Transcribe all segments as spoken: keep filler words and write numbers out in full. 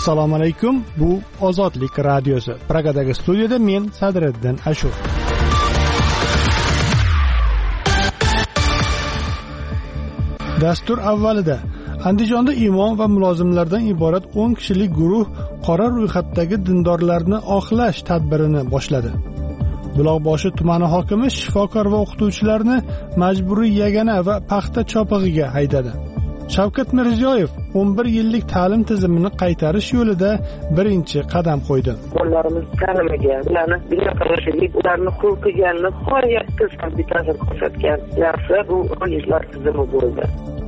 Assalomu alaykum. Bu Ozodlik radiosi. Pragadagi studiyada men Sadriddin Ashur. Dastur avvalida Andijonda imom va mulozimlardan iborat o'n kishilik guruh qora ro'yxatdagi dindorlarni oqlash tadbirini boshladi. Buloqboshi tumani hokimi shifokor va o'qituvchilarni majburiy yagana va paxta chopig'iga haydadi. Shavkat Mirziyoyev o'n bir yillik ta'lim tizimini qaytarish yo'lida birinchi qadam qo'ydi. Bolalarimiz ta'limiga, ularni dunyo qarashiga, ularni huquqiga nihoyatda salbiy ta'sir ko'rsatgan narsa bu kollejlar tizimi bo'ldi.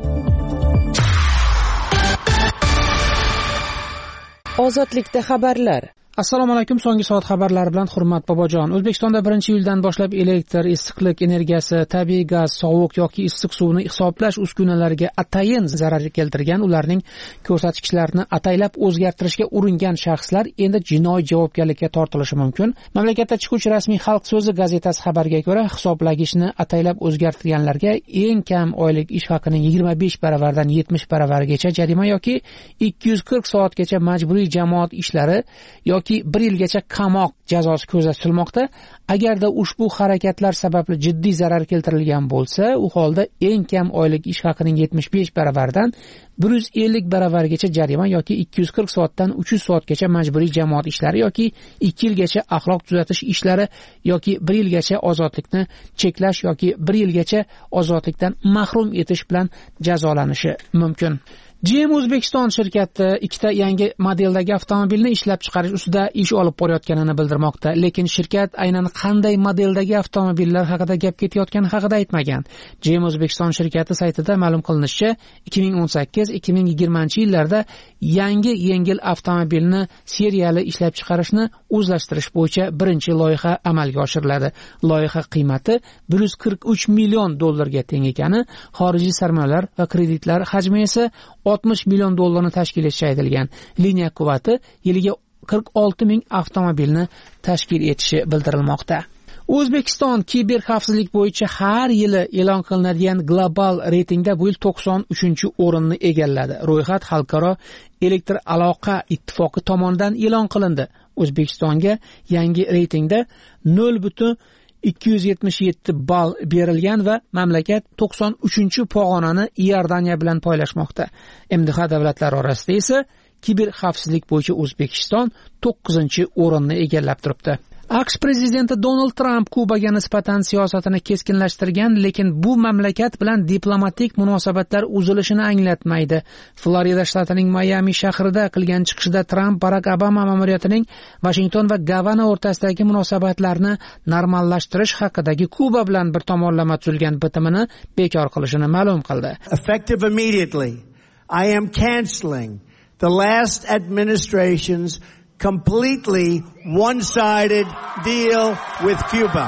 Ozodlikda xabarlar. Assalomu alaykum. So'nggi soat xabarlari bilan Hurmat Bobojon. O'zbekistonda birinchi iyuldan boshlab elektr, issiqlik energiyasi, tabiiy gaz, sovuq yoki issiq suvni hisoblash uskunalariga atayin zarar keltirgan, ularning ko'rsatkichlarini ataylab o'zgartirishga uringan shaxslar endi jinoiy javobgarlikka tortilishi mumkin. Mamlakatda chiquvchi rasmiy Xalq so'zi gazetasi xabariga ko'ra, hisoblagichni ataylab o'zgartirganlarga eng kam oylik ish haqining yigirma besh baravardan yetmish baravarigacha jarima yoki ikki yuz qirq soatgacha majburiy jamoat ishlari yoki bir yilgacha qamoq jazosi ko'zda tutilmoqda. Agarda ushbu harakatlar sababli jiddiy zarar keltirilgan bo'lsa, u holda eng kam oylik ish haqining yetmish besh baravaridan bir yuz ellik baravarigacha jarima yoki ikki yuz qirq soatdan uch yuz soatgacha majburiy jamoat ishlari yoki ikki yilgacha axloq tuzatish ishlari yoki bir yilgacha ozodlikni cheklash yoki bir yilgacha ozodlikdan mahrum etish bilan jazolanishi mumkin. G M O'zbekiston shirkati ikkita yangi modeldagi avtomobilni ishlab chiqarish ustida ish olib borayotganini bildirmoqda, lekin shirkat aynan qanday modeldagi avtomobillar haqida gap ketayotgani haqida aytmagan. G M O'zbekiston shirkati saytida ma'lum qilinishicha, ikki ming o'n sakkiz ikki ming yigirmanchi yillarda yangi yengil avtomobilni seriyali ishlab chiqarishni o'zlashtirish bo'yicha birinchi loyiha amalga oshiriladi. Loyiha qiymati bir yuz qirq uch million dollarga teng ekani, xorijiy sarmoyalar va kreditlar hajmi esa oltmish million dollarni tashkil etishi aytilgan. Liniya quvvati yiliga qirq olti ming avtomobilni tashkil etishi bildirilmoqda. O'zbekiston kiber xavfsizlik bo'yicha har yili e'lon qilinadigan global reytingda bu yil to'qson uchinchi o'rinni egalladi. Ro'yxat Xalqaro elektr aloqa ittifoqi tomonidan e'lon qilindi. O'zbekistonga yangi reytingda nol butun ikki yuz yetmish yetti ball berilgan va mamlakat to'qson uchinchi pog'onani Iordaniya bilan poylashmoqda. M D H davlatlari orasida esa kiber xavfsizlik bo'yicha O'zbekiston to'qqizinchi o'rinni egallab turibdi. AQSh prezidenti Donald Trump Kubaga nisbatan siyosatini keskinlashtirgan, lekin bu mamlakat bilan diplomatik munosabatlar uzilishini anglatmaydi. Florida shtatining Mayami shahrida qilgan chiqishida Trump Barack Obama ma'muriyatining Washington va Gavana o'rtasidagi munosabatlarni normallashtirish haqidagi Kuba bilan bir tomonlama tuzilgan bitimini bekor qilishini ma'lum qildi. Effective immediately, I am canceling the last administration's completely one-sided deal with Cuba.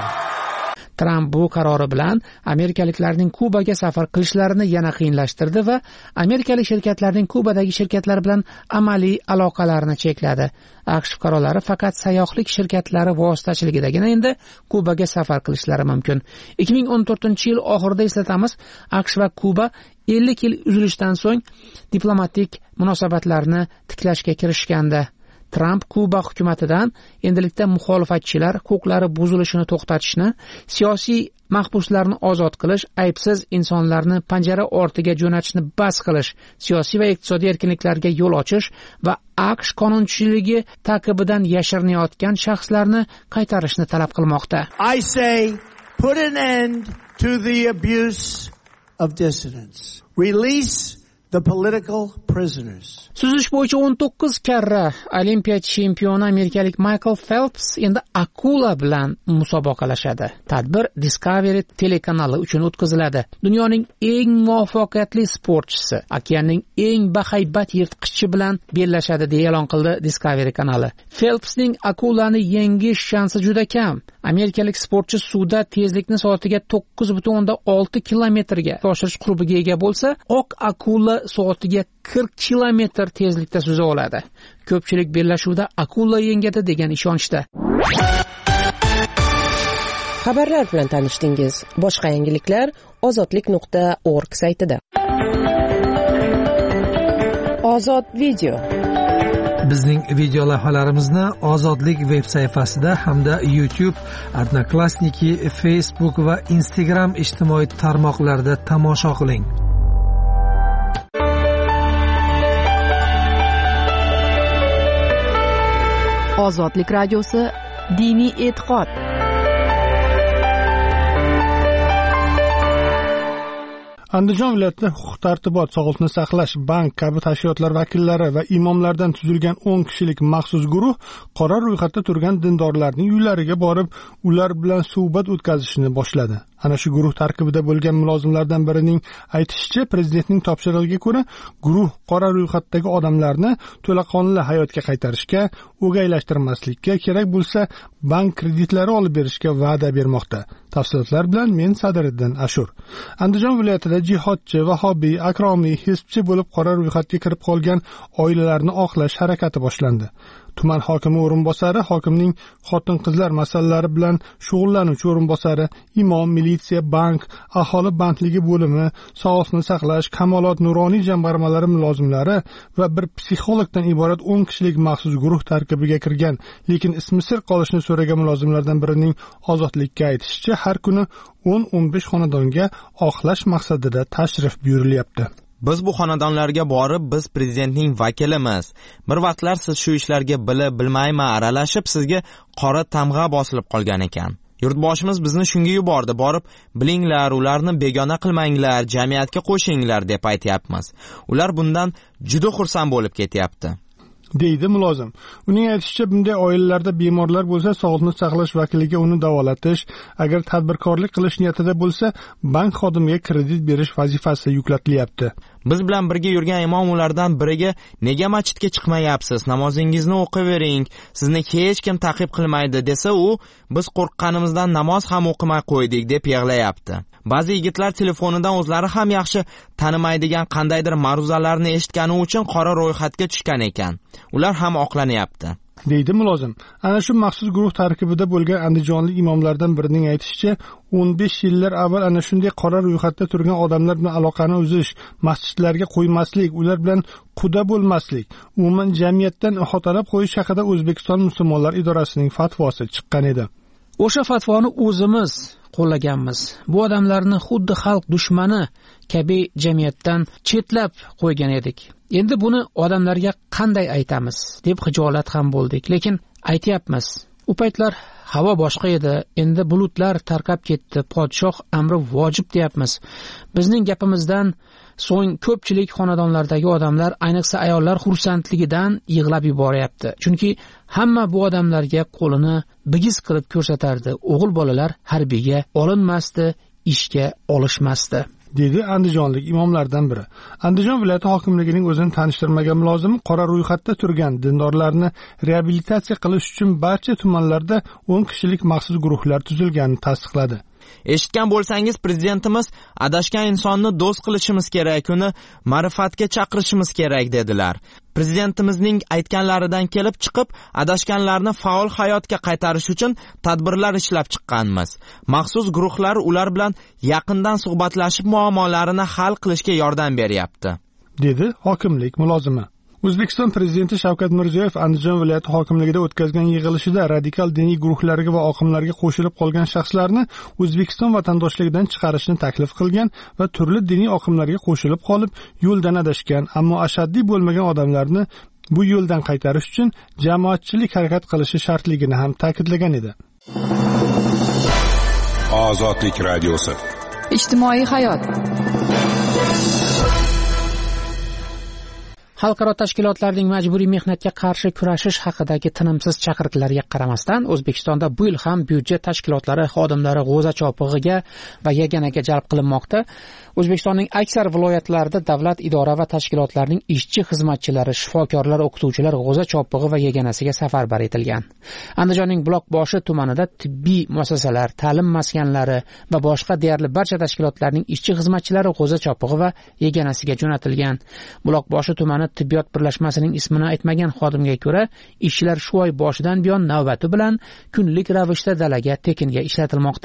Trump bu qarori bilan amerikaliklarning Kubaga safar qilishlarini yana qiyinlashtirdi va amerikalik shirkatlarning Kubadagi shirkatlar bilan amaliy aloqalarini chekladi. AQSh fuqarolari faqat sayyohlik shirkatlari vositachiligidagina endi Kubaga safar qilishlari mumkin. ikki ming o'n to'rtinchi yil oxirida eslatamiz, AQSh va Kuba ellik yil uzilishdan so'ng diplomatik munosabatlarni tiklashga kirishgandi. Trump Kuba hukumatidan endilikda muxolifatchilar huquqlari buzilishini to'xtatishni, siyosiy mahbuslarni ozod qilish, aybsiz insonlarni panjara ortiga jo'natishni bas qilish, siyosiy va iqtisodiy erkinliklarga yo'l ochish va AQSh qonunchiligi ta'qibidan yashirinayotgan shaxslarni qaytarishni talab qilmoqda. I say put an end to the abuse of dissidents. Release the political prisoners. Suzish bo'yicha o'n to'qqiz karra Olimpiya chempioni amerikalik Michael Phelps endi akula bilan musobaqalashadi. Tadbir Discovery telekanali uchun o'tkaziladi. Dunyoning eng muvaffaqiyatli sportchisi, okeanning eng bahaybat yirtqichi bilan bellashadi deya e'lon qildi Discovery kanali. Phelpsning akulani yengish shansi juda kam. Amerikalik sportchi suvda tezlikni soatiga to'qqiz butun o'ndan olti kilometrga oshirish qurbiga ega bo'lsa, oq akula soatiga qirq kilometr tezlikda suza oladi. Ko'pchilik bellashuvda akula yengadi degan ishonchda. Xabarlar bilan tanishdingiz. Boshqa yangiliklar ozodlik nuqta org saytida. Ozod video. Bizning video lavhalarimizni Ozodlik veb sayfasida hamda YouTube, Odnoklassniki, Facebook va Instagram ijtimoiy tarmoqlarida tomosha qiling. Ozodlik radiosi diniy e'tiqod. Andijon viloyatida huquq-tartibot, sog'liqni saqlash, bank kabi tashkilotlar vakillari va imomlardan tuzilgan o'n kishilik maxsus guruh qora ro'yxatda turgan dindorlarning uylariga borib, ular bilan suhbat o'tkazishni boshladi. Ana shu guruh tarkibida bo'lgan mulozimlardan birining aytishicha, prezidentning topshirig'iga ko'ra, guruh qora ro'yxatdagi odamlarni to'laqonli hayotga qaytarishga, o'gaylashtirmaslikka, kerak bo'lsa, bank kreditlari olib berishga va'da bermoqda. Tafsilotlar bilan men Sadiriddin Ashur. Andijon viloyatida jihodchi, vahobiy, akromiy, hizbchi bo'lib qora ro'yxatga kirib qolgan oilalarni oqlash harakati boshlandi. Tuman hokimi o'rinbosari, hokimning xotin-qizlar masalalari bilan shug'ullanuvchi o'rinbosari, imom, militsiya, bank, aholi bandligi bo'limi, sog'liqni saqlash, Kamolot nuroniy jamg'armalari mulozimlari va bir psixologdan iborat o'n kishilik maxsus guruh tarkibiga kirgan, lekin ismi sir qolishni so'ragan mulozimlardan birining Ozodlikka aytishicha, har kuni o'n o'n besh xonadonga oqlash maqsadida tashrif buyurilyapti. Biz bu xonadonlarga borib, biz prezidentning vakilimiz. Bir vaqtlar siz shu ishlarga bilib, bilmaymi aralashib, sizga qora tamg'a bosilib qolgan ekan. Yurtboshimiz bizni shunga yubordi, borib, bilinglar, ularni begona qilmanglar, jamiyatga qo'shinglar deb aytayapmiz. Ular bundan juda xursand bo'lib ketyapti, deydi mulozim. Uning aytishicha, bunday oilalarda bemorlar bo'lsa, sog'liqni saqlash vakiliga uni davolatish, agar tadbirkorlik qilish niyatida bo'lsa, bank xodimiga kredit berish vazifasi yuklatilyapti. Biz bilan birga yurgan imom ulardan biriga nega masjidga chiqmayapsiz, namozingizni o'qivering, sizni hech kim ta'qib qilmaydi desa, u biz qo'rqqanimizdan namoz ham o'qimay qo'ydik deb yig'layapti. Ba'zi yigitlar telefonidan o'zlari ham yaxshi tanimaydigan qandaydir ma'ruzalarni eshitgani uchun qora ro'yxatga tushgan ekan. Ular ham oqlanyapti, deydi mulozim. Ana shu maxsus guruh tarkibida bo'lgan andijonlik imomlardan birining aytishicha, o'n besh yillar avval ana shunday qora ro'yxatda turgan odamlar bilan aloqani uzish, masjidlarga qo'ymaslik, ular bilan quda bo'lmaslik, umuman jamiyatdan ihotalab qo'yish haqida O'zbekiston musulmonlar idorasining fatvosi chiqqan edi. O'sha fatvoni o'zimiz qo'llaganmiz. Bu odamlarni xuddi xalq dushmani kabi jamiyatdan chetlab qo'ygan edik. Endi buni odamlarga qanday aytamiz deb xijolat ham bo'ldik, lekin aytayapmiz. U paytlar havo boshqa edi, endi bulutlar tarqab ketdi, podshoh amri vojib deyapmiz. Bizning gapimizdan so'ng ko'pchilik xonadonlardagi odamlar, ayniqsa ayollar xursandligidan yig'lab yuboryapti. Chunki hamma bu odamlarga qo'lini bigiz qilib ko'rsatardi. O'g'il bolalar harbiyga olinmasdi, ishga olishmasdi, dedi andijonlik imomlardan biri. Andijon viloyati hokimligining o'zini tanishtirmagan mulozimi qora ro'yxatda turgan dindorlarni reabilitatsiya qilish uchun barcha tumanlarda o'n kishilik maxsus guruhlar tuzilganini tasdiqladi. Eshitgan bo'lsangiz, prezidentimiz adashgan insonni do'st qilishimiz kerak, uni ma'rifatga chaqirishimiz kerak dedilar. Prezidentimizning aytganlaridan kelib chiqib, adashganlarni faol hayotga qaytarish uchun tadbirlar ishlab chiqqanmiz. Maxsus guruhlar ular bilan yaqindan suhbatlashib muammolarini hal qilishga yordam beryapti, dedi hokimlik mulozimi. O'zbekiston prezidenti Shavkat Mirziyoyev Andijon viloyati hokimligida o'tkazgan yig'ilishida radikal diniy guruhlarga va oqimlarga qo'shilib qolgan shaxslarni O'zbekiston vatandoshligidan chiqarishni taklif qilgan va turli diniy oqimlarga qo'shilib qolib, yo'ldan adashgan, ammo ashaddiy bo'lmagan odamlarni bu yo'ldan qaytarish uchun jamoatchilik harakat qilishi shartligini ham ta'kidlagan edi. Ozodlik radiosi. Ijtimoiy hayot. Xalqaro tashkilotlarning majburiy mehnatga qarshi kurashish haqidagi tinimsiz chaqiriqlarga qaramasdan, O'zbekistonda bu yil ham byudjet tashkilotlari xodimlari g'o'za chopig'iga va yaganaga jalb qilinmoqda. O'zbekistonning aksar viloyatlarida davlat idora va tashkilotlarining ishchi xizmatchilari, shifokorlar, o'qituvchilar g'o'za chopig'i va yaganasiga safarbar etilgan. Andijonning Buloqboshi tumanida tibbiy muassasalar, ta'lim maskanlari va boshqa deyarli barcha tashkilotlarning ishchi xizmatchilari g'o'za chopig'i va yaganasiga jo'natilgan. Buloqboshi tumani tibbiyot birlashmasining ismini aytmagan xodimga ko'ra, ishchilar shu oy boshidan buyon navbati bilan kunlik ravishda dalaga tekinga ishlatilmoqda.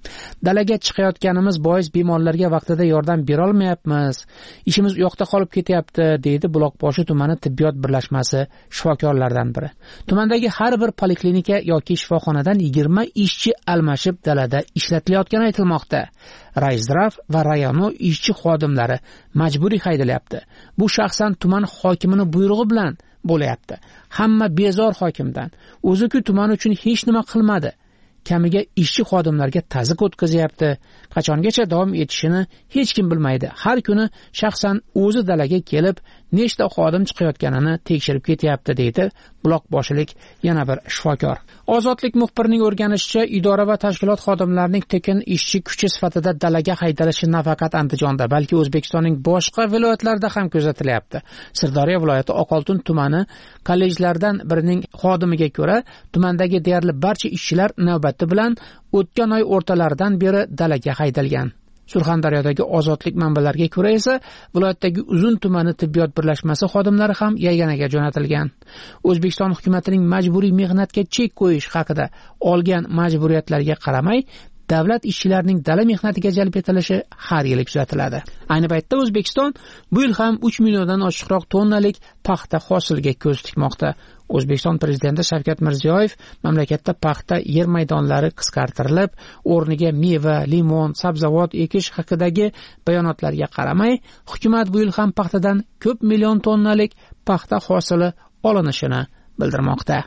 Dalaga chiqayotganimiz bois bemorlarga vaqtida yordam bera olmayapmiz. Ishimiz u yoqda qolib ketyapti, deydi Buloqboshi tumani tibbiyot birlashmasi shifokorlaridan biri. Tumandagi har bir poliklinika yoki shifoxonadan yigirma ishchi almashib dalada ishlatilayotgani aytilmoqda. Rayzdrav va rayonu ishchi xodimlari majburiy haydalyapti. Bu shaxsan tuman hokimining buyrug'i bilan bo'layapti. Hamma bezor hokimdan. O'zi-ku tuman uchun hech nima qilmadi. Kamiga ishchi xodimlarga tazyiq o'tkazyapti. Qachongacha davom etishini hech kim bilmaydi. Har kuni shaxsan o'zi dalaga kelib, nechta xodim chiqayotganini tekshirib ketyapti, deydi Buloqboshilik yana bir shifokor. Ozodlik muxbirining o'rganishicha, idora va tashkilot xodimlarining tekin ishchi kuchi sifatida dalaga haydalishi nafaqat Andijonda, balki O'zbekistonning boshqa viloyatlarida ham kuzatilyapti. Sirdaryo viloyati Oqoltin tumani kollejlardan birining xodimiga ko'ra, tumandagi deyarli barcha ishchilar navbati bilan o'tgan oy o'rtalaridan beri dalaga haydalgan. Surxondaryodagi ozodlik manbalariga ko'ra esa, viloyatdagi Uzun tumani tibbiyot birlashmasi xodimlari ham Yaganaga jo'natilgan. O'zbekiston hukumatining majburiy mehnatga chek qo'yish haqida olgan majburiyatlarga qaramay, davlat ishchilarining dala mehnatiga jalb etilishi har yili kuzatiladi. Ayni paytda O'zbekiston bu yil ham uch milliondan oshiqroq tonnalik paxta hosiliga ko'z tikmoqda. O'zbekiston prezidenti Shavkat Mirziyoyev mamlakatda paxta yer maydonlari qisqartirilib, o'rniga meva, limon, sabzavot ekish haqidagi bayonotlarga qaramay, hukumat bu yil ham paxtadan ko'p million tonnalik paxta hosili olinishini bildirmoqda.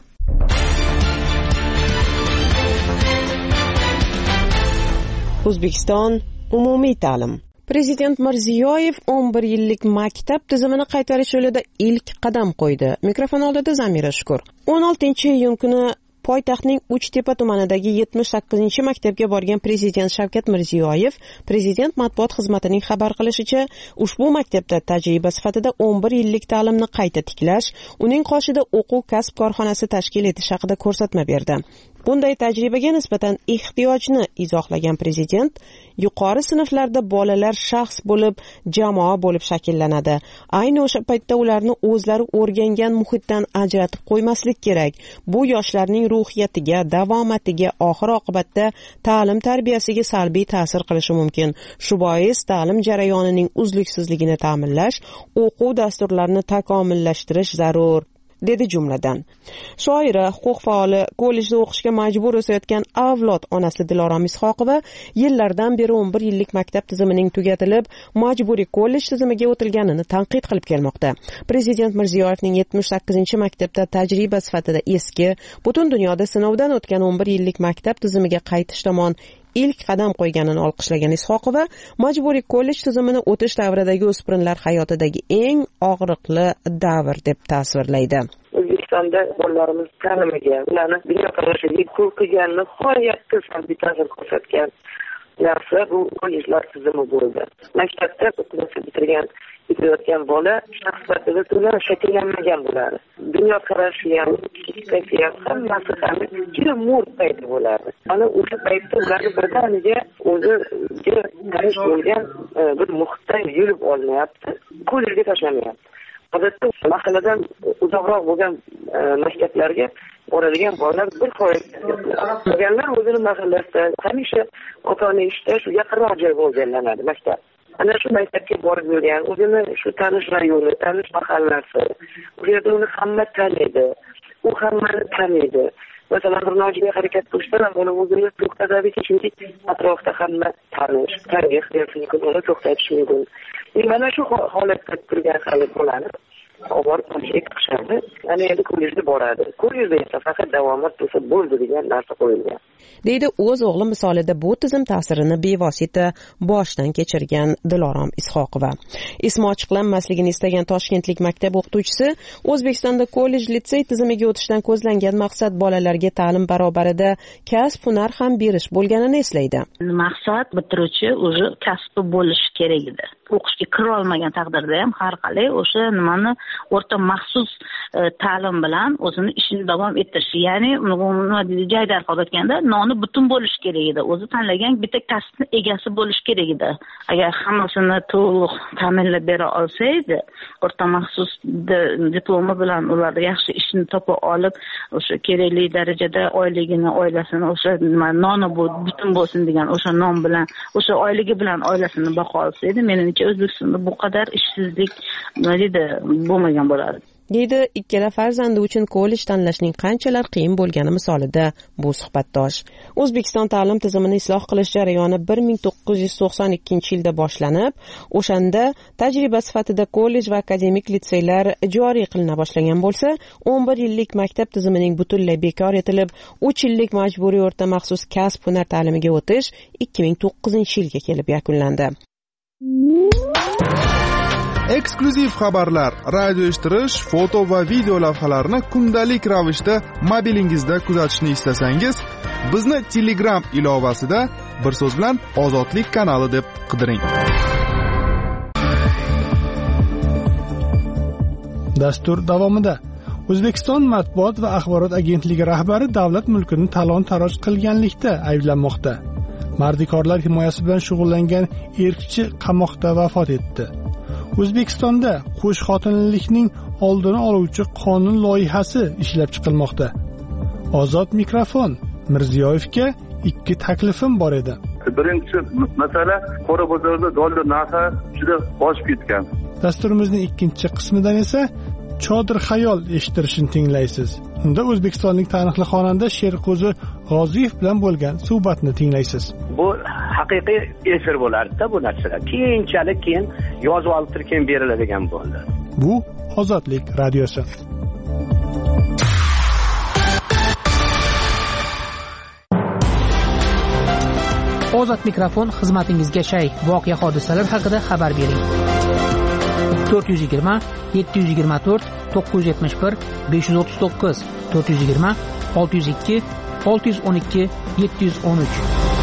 O'zbekiston umumiy ta'lim. Prezident Mirziyoyev o'n bir yillik maktab tizimini qaytarish yo'lida ilk qadam qo'ydi. Mikrofon oldida Zamira Shukur. o'n oltinchi iyun kuni poytaxtning Uchtepa tumanidagi yetmish sakkizinchi maktabga borgan Prezident Shavkat Mirziyoyev, Prezident matbuot xizmatining xabar qilishicha, ushbu maktabda tajriba sifatida o'n bir yillik ta'limni qayta tiklash, uning qoshida o'quv kasb korxonasi tashkil etish haqida ko'rsatma berdi. Bunday tajribaga nisbatan ehtiyojni izohlagan Prezident, yuqori sinflarda bolalar shaxs bo'lib, jamoa bo'lib shakllanadi. Ayni o'sha paytda ularni o'zlari o'rgangan muhitdan ajratib qo'ymaslik kerak. Bu yoshlarning ruhiyatiga, davomatiga, oxir oqibatda ta'lim tarbiyasiga salbiy ta'sir qilishi mumkin. Shu bois ta'lim jarayonining uzluksizligini ta'minlash, o'quv dasturlarini takomillashtirish zarur, dedi jumladan. Shoira, huquq faoli, kollejda o'qishga majbur o'sayotgan avlod onasi Dilorom Ishoqova yillardan beri o'n bir yillik maktab tizimining tugatilib, majburiy kollej tizimiga o'tilganini tanqid qilib kelmoqda. Prezident Mirziyoyevning yetmish sakkizinchi maktabda tajriba sifatida eski, butun dunyoda sinovdan o'tgan o'n bir yillik maktab tizimiga qaytish tomon ilk qadam qo'yganini olqishlagan Ishoqova, majburiy kollej tizimini o'tish davridagi o'spirinlar hayotidagi eng og'riqli davr deb tasvirlaydi. O'zbekistonda bolalarimiz ta'limiga, ularni dunyoqarashiga, huquqiga nihoyatda salbiy ta'sir ko'rsatgan narsa bu kollejlar tizimi bo'ldi. Maktabda o'qishni bitirgan ketayotgan bola shaxsiyatida to'liq shakllanmagan bo'ladi. Dunyoqarashi ham, kayfiyati ham, hammasi ham juda mo'r paydo bo'ladi. Ana o'sha paytda ularni birdaniga o'ziga tanish bo'lgan bir muhitdan yurib olinyapti, kollejga tashlamayapti. Odatda mahalladan uzoqroq bo'lgan maktablarga boradigan bolalar bir foiz bo'lganlar o'zini mahallasida hamisha ota-ona ishda shu yaqinroq joy bo'lganlanadi maktab. Ana shu maktabga borib yurgan, o'zini shu tanish rayoni, tanish mahallasi, u yerda uni hamma taniydi, u hammani taniydi. Masalan, bir nojo'ya harakat qilishdan bola o'zini to'xtatadiki, chunki atrofda hamma tanish, tanbeh berish mumkin, uni to'xtatish mumkin. Mana shu holatda turgan hali bo'ladi. Oborib qilishga qishadi. Ana endi kollejga boradi. Kollejda esa faqat davomat bo'lsa bo'ldi degan narsa qo'yilgan. Deydi o'z o'g'li misolida bu tizim ta'sirini bevosita boshdan kechirgan Dilorom Ishoqova. Ismi ochiqlanmasligini istagan toshkentlik maktab o'qituvchisi O'zbekistonda kollej litsey tizimiga o'tishdan ko'zlangan maqsad bolalarga ta'lim barobarida kasb hunar ham berish bo'lganini eslaydi. Maqsad bitiruvchi o'zi kasbi bo'lishi kerak edi. o'qishga kira olmagan taqdirda ham har qalay o'sha nimani o'rta maxsus e, ta'lim bilan o'zini ishini davom ettirishi, ya'ni nima deydi, joy darhol aytganda noni butun bo'lishi kerak edi, o'zi tanlagan bitta kasbni egasi bo'lishi kerak edi. Agar hammasini to'liq ta'minlab bera olsa edi, o'rta maxsus diplomi bilan ular yaxshi ishni topa olib o'sha kerakli darajada oyligini, oilasini o'sha nima noni bu butun bo'lsin degan o'sha non bilan, o'sha oyligi bilan oilasini boqa olsa edi, menimcha O'zbekistonda bu qadar ishsizlik nima deydi bo'lmagan bo'lardi. deydi ikkala farzandi uchun kollej tanlashning qanchalar qiyin bo'lgani misolida bu suhbatdosh. O'zbekiston ta'lim tizimini isloh qilish jarayoni bir ming to'qqiz yuz to'qson ikkinchi yilda boshlanib, o'shanda tajriba sifatida kollej va akademik litseylar joriy qilina boshlagan bo'lsa, o'n bir yillik maktab tizimining butunlay bekor etilib, uch yillik majburiy o'rta maxsus kasb hunar ta'limiga o'tish ikki ming to'qqizinchi yilga kelib yakunlandi. Eksklyuziv xabarlar, radio eshittirish, foto va video lavhalarni kundalik ravishda mobilingizda kuzatishni istasangiz, bizni Telegram ilovasida bir so'z bilan Ozodlik kanali deb qidiring. Dastur davomida O'zbekiston matbuot va axborot agentligi rahbari davlat mulkini talon-taroj qilganlikda ayblanmoqda. Mardikorlar himoyasi bilan shug'ullangan erkchi qamoqda vafot etdi. O'zbekistonda qo'sh xotinlikning oldini oluvchi qonun loyihasi ishlab chiqilmoqda. Ozod mikrofon. Mirziyoyevga ikki taklifim bor edi. Birinchi masala, qora bozorda dollar narxi juda oshib ketgan. Dasturimizning ikkinchi qismidan esa Chodir xayol eshittirishni tinglaysiz. Unda o'zbekistonlik taniqli xonanda Sherqo'zi G'oziyev bilan bo'lgan suhbatni tinglaysiz. Bu haqiqiy efir bo'lardi-da bu narsalar. Keyinchalik keyin yozib olib turib keyin beriladigan bo'ldi. Bu Ozodlik radiosi. Ozod mikrofon xizmatingizga shay. Voqea hodisalar haqida xabar bering. to'rt yuz yigirma yetti yuz yigirma to'rt to'qqiz yuz yetmish bir besh yuz o'ttiz to'qqiz to'rt yuz yigirma olti yuz ikki olti yuz o'n ikki yetti yuz o'n uch.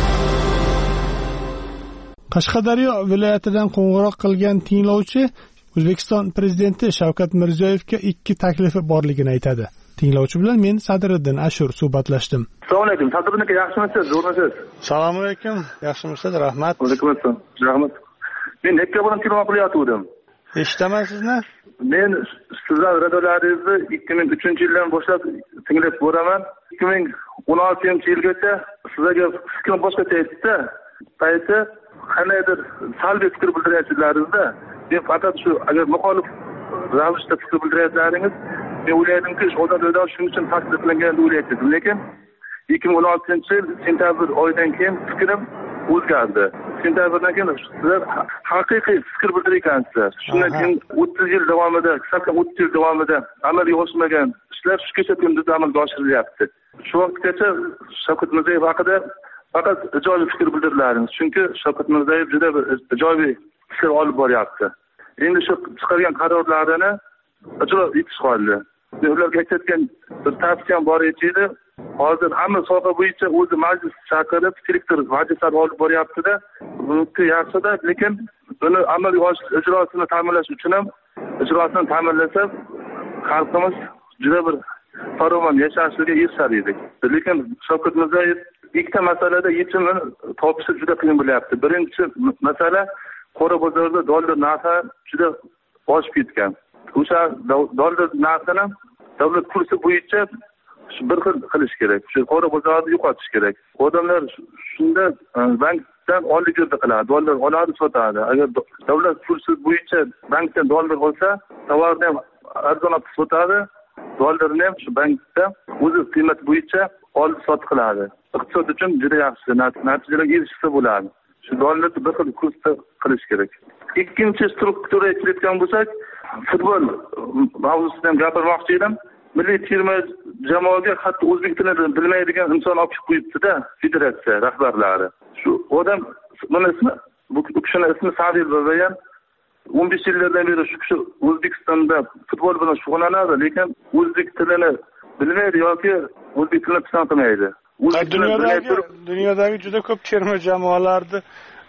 Qashqadaryo viloyatidan qo'ng'iroq qilgan tinglovchi O'zbekiston prezidenti Shavkat Mirziyoyevga ikki taklifi borligini aytadi. Tinglovchi bilan men Sadriddin Ashur suhbatlashdim. Assalomu alaykum. Sadriddin aka, yaxshimisiz? Zo'rmisiz? Assalomu alaykum. Yaxshimisiz? Rahmat. Alaykum assalom. Rahmat. Men nekka bilan telefon qilyotgandim. Eshitaman sizni. Men sizlar radiolaringizni ikki ming uchinchi yildan boshlab tinglab boraman. ikki ming o'n oltinchi yilgacha sizlarga fikrim boshqacha edi-da. Payti qanaydir salbiy fikr bildirayotganingizni, men faqat shu agar muxolif ravishda fikr bildirayotganingiz, men o'ylaydimki, shu odamlar shuning uchun tasdiq qilingan deb o'ylaydim. Lekin ikki ming o'n oltinchi yil sentabr oyidan keyin fikrim o'zgardi. Sentabrdan keyin sizlar haqiqiy fikr bildirgansizlar. Shundan keyin o'ttiz yil davomida, salkam o'ttiz yil davomida amalga oshmagan ishlar shu kecha kunduzda amalga oshirilyapti. Shu vaqtgacha Shavkat Mirziyoyev haqida faqat ijobiy fikr bildirdilaringiz. Chunki Shavkat Mirziyoyev juda bir ijobiy fikr olib boryapti. Endi shu chiqargan qarorlarini ijro etish qoldi. Ularga aytayotgan bir tavsiyam bor edi. Hozir hamma soha bo'yicha o'zi majlis chaqirib, direktor vazifasini olib boryapti-da. Bu yaxshi-da, lekin buni amalga oshirish ijrosini ta'minlash uchun ham ijrosini ta'minlasa, xalqimiz juda bir farovon yashashga erishar edik. Lekin Shavkat Mirziyoyev ikkita masalada yechimni topishi juda qiyin bo'lyapti. Birinchi masala, qora bozorda dollar narxi juda oshib ketgan. O'sha dollar narxini davlat kursi bo'yicha bir xil qilish kerak. Shu qora bozorni yo'qotish kerak. Odamlar shunda bankdan olib-berdi qiladi. Dollar oladi, sotadi. Agar davlat kursi bo'yicha bankdan dollar olsa, tovarni ham arzonroq sotadi. Dollarni ham shu bankda o'zi qiymat bo'yicha olib sot qiladi. Iqtisod uchun juda yaxshi natijalarga erishsa bo'ladi. Shu dollarni bir xil kursda qilish kerak. Ikkinchi struktura aytayotgan bo'lsak, futbol mavzusida ham gapirmoqchi edim. Milliy terma jamoaga hatto o'zbek tilini bilmaydigan inson olib qo'yibdi-da, federatsiya rahbarlari. Shu odam, buni ismi, bu kishining ismi Sadir Babayan, o'n besh yillardan beri shu kishi O'zbekistonda futbol bilan shug'ullanadi, lekin o'zbek tilini bilmaydi yoki o'zbek tilini pisand qilmaydi. Dunyodagi dunyodagi juda ko'p terma jamoalarni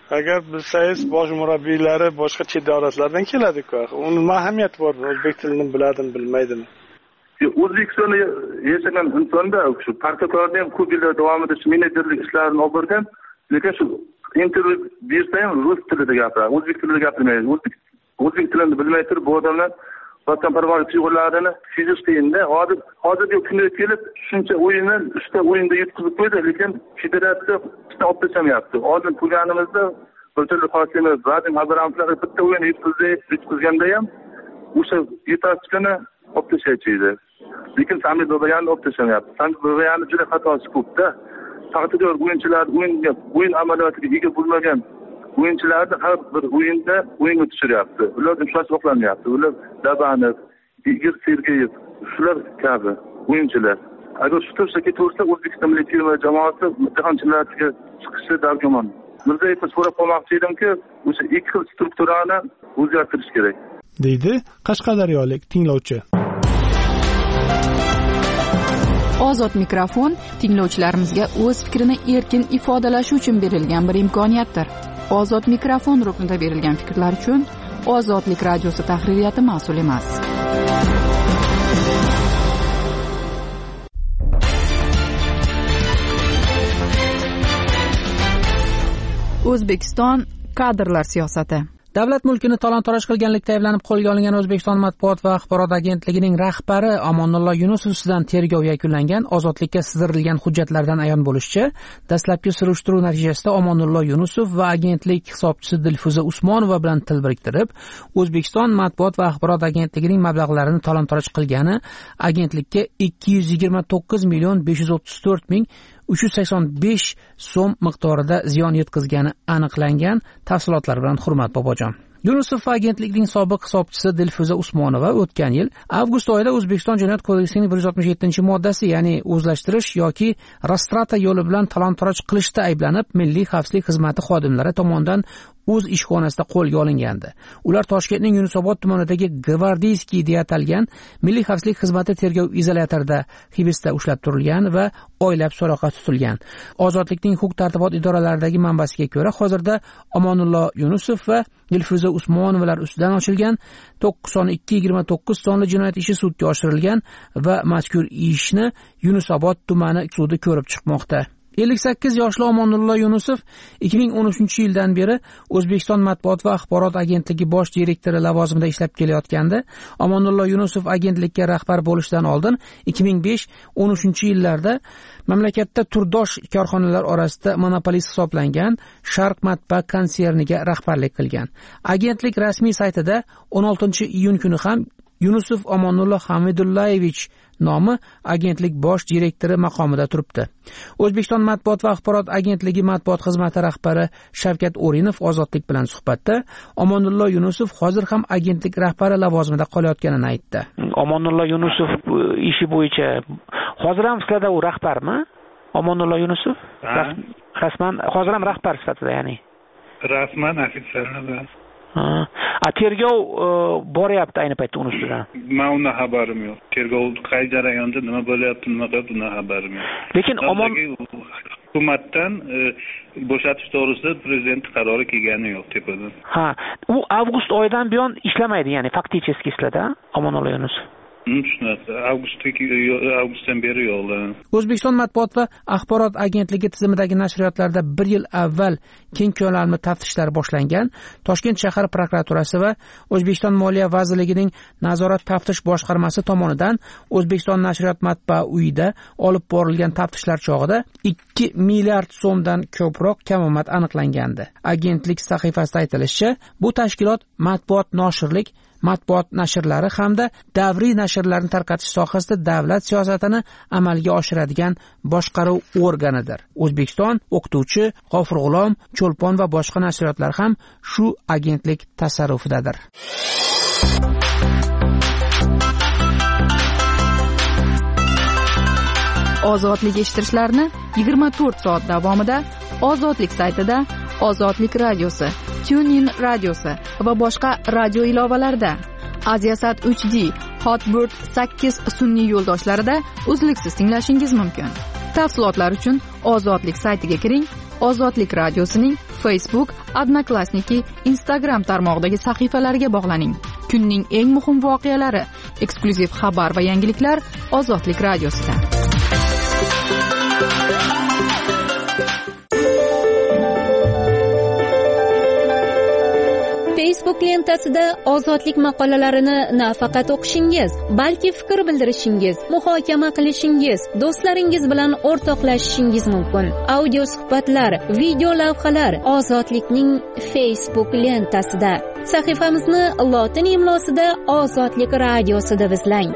Agar bilsangiz, bosh murabbiylari boshqa chet davlatlardan keladi-ku. Uni ahamiyati bormi? O'zbek tilini biladimi, bilmaydimi? O'zbekistonda yashagan insonda shu partakorda ham ko'p yillar davomida shu menejerlik ishlarini olib borgan, lekin shu intervyu bersa ham rus tilida gapiradi, o'zbek tilida gapirmaydi. O'zbek o'zbek tilini bilmay turib bu odamlar vatanparvar tuyg'ularini sezish qiyinda. Hozir hozirgi kunda kelib shuncha o'yinni uchta o'yinda yetkazib qo'ydi, lekin federatsiya ishni olib tashlamayapti. Oldin turganimizda bir turli hosillar, Vadim Abramovlar bitta o'yinni yetkazganda ham o'sha yetakchini olib tashlaydi. Lekin Samir Babayanni olib tashlamayapti. Samir Babayanni juda xatosi ko'pda. Taqdirkor o'yinchilar o'yinga, o'yin amaliyotiga ega bo'lmagan o'yinchilarni har bir o'yinda o'yinga tushiryapti. Ular shoshib oqlanmayapti. Ular Dabanov, Igor Sergeyev, shular kabi o'yinchilar. Agar shu tursa ketaversa, O'zbekiston milliy terma jamoasi jahon chempionatiga chiqishi dargumon. Mirzayevni so'rab qolmoqchi edimki, o'sha ikki xil strukturani o'zgartirish kerak, deydi qashqadaryolik tinglovchi. Ozod mikrofon tinglovchilarimizga o'z fikrini erkin ifodalashi uchun berilgan bir imkoniyatdir. Ozod mikrofon ruknida berilgan fikrlar uchun Ozodlik radiosi tahririyati mas'ul emas. O'zbekiston kadrlar siyosati. Davlat mulkini talon-taroj qilganlikda ayblanib qo'lga olingan O'zbekiston matbuot va axborot agentligining rahbari Omonullo Yunusov ustidan tergov yakunlangan. Ozodlikka sizdirilgan hujjatlardan ayon bo'lishicha, dastlabki surishtiruv natijasida Omonullo Yunusov va agentlik hisobchisi Dilfuza Usmonova bilan til biriktirib, O'zbekiston matbuot va axborot agentligining mablag'larini talon-taroj qilgani agentlikka ikki yuz yigirma to'qqiz million besh yuz o'ttiz to'rt ming uch yuz sakson besh so'm miqdorida ziyon yetkazgani aniqlangan. Tafsilotlar bilan Hurmat Bobojon. Yunusov va agentlikning sobiq hisobchisi Dilfuza Usmonova o'tgan yil avgust oyida O'zbekiston Jinoyat kodeksining bir yuz oltmish yettinchi moddasi, ya'ni o'zlashtirish yoki rastrata yo'li bilan talon-taroj qilishda ayblanib, Milliy xavfsizlik xizmati xodimlari tomonidan o'z ishxonasida qo'lga olingandi. Ular Toshkentning Yunusobod tumanidagi Gvardiyskiy deya atalgan Milliy xavfsizlik xizmati tergov izolyatorida hibsda ushlab turilgan va oylab so'roqqa tutilgan. Ozodlikning huquq-tartibot idoralaridagi manbasiga ko'ra, hozirda Omonullo Yunusov va Dilfuza Usmonovalar ustidan ochilgan to'qqiz son ikki yigirma to'qqiz sonli jinoyat ishi sudga oshirilgan va mazkur ishni Yunusobod tumani sudi ko'rib chiqmoqda. ellik sakkiz yoshli Omonullo Yunusov ikki ming o'n uchinchi yildan beri O'zbekiston matbuot va axborot agentligi bosh direktori lavozimida ishlab kelayotgandi. Omonullo Yunusov agentlikka rahbar bo'lishdan oldin ikki ming besh o'n uchinchi yillarda mamlakatda turdosh korxonalar orasida monopolist hisoblangan Sharq matbaa konserniga rahbarlik qilgan. Agentlik rasmiy saytida o'n oltinchi iyun kuni ham Yunusov Omonullo Hamidullayevich nomi agentlik bosh direktori maqomida turibdi. O'zbekiston matbuot va axborot agentligi matbuot xizmati rahbari Shavkat O'rinov Ozodlik bilan suhbatda Omonullo Yunusov hozir ham agentlik rahbari lavozimida qolayotganini aytdi. Omonullo Yunusov ishi bo'yicha hozir ham sizlarda u rahbarmi? Omonullo Yunusov rasman hozir ham rahbar sifatida, ya'ni rasman ofitsialni. A tergov boryapti ayni paytda uni ustidan. Men undan xabarim yo'q. Tergov qay jarayonda nima bo'lyapti, nima qilib undan xabarim yo'q. Lekin Omon hukumatdan bo'shatish to'g'risida prezident qarori kelgani yo'q tepadan. Ha, u avgust oyidan buyon ishlamaydi, ya'ni fakticheski ishladi, Omonullo Yunusov. avgustdan beri yo'qlar. O'zbekiston matbuot va axborot agentligi tizimidagi nashriyotlarda bir yil avval keng ko'lamli taftishlar boshlangan. Toshkent shahar prokuraturasi va O'zbekiston Moliya vazirligining nazorat taftish boshqarmasi tomonidan O'zbekiston nashriyot matbaa uyida olib borilgan taftishlar chog'ida ikki milliard so'mdan ko'proq kamomad aniqlangandi. Agentlik sahifasida aytilishicha, bu tashkilot matbuot noshirlik matbuot nashrlari hamda davriy nashrlarni tarqatish sohasida davlat siyosatini amalga oshiradigan boshqaruv organidir. O'zbekiston, O'qituvchi, G'ofur G'ulom, Cho'lpon va boshqa nashriyotlar ham shu agentlik tasarrufidadir. Ozodlik eshittirishlarni yigirma to'rt soat davomida Ozodlik saytida, Ozodlik radiosi, TuneIn radiosi va boshqa radio ilovalarida, Aziasat uch D, Hotbird sakkiz sun'iy yo'ldoshlarida uzluksiz tinglashingiz mumkin. Tafsilotlar uchun Ozodlik saytiga kiring Ozodlik radiosining Facebook, Odnoklassniki, Instagram tarmog'idagi sahifalariga bog'laning. Kunning eng muhim voqealari, eksklyuziv xabar va yangiliklar Ozodlik radiosida. Facebook lentasida ozodlik maqolalarini nafaqat o'qishingiz, balki fikr bildirishingiz, muhokama qilishingiz, do'stlaringiz bilan o'rtoqlashishingiz mumkin. Audio suhbatlar, video lavhalar Ozodlikning Facebook lentasida. Sahifamizni lotin imlosida Ozodlik radiosi deb izlang.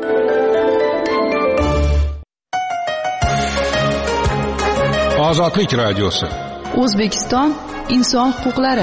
Ozodlik radiosi. O'zbekiston inson huquqlari.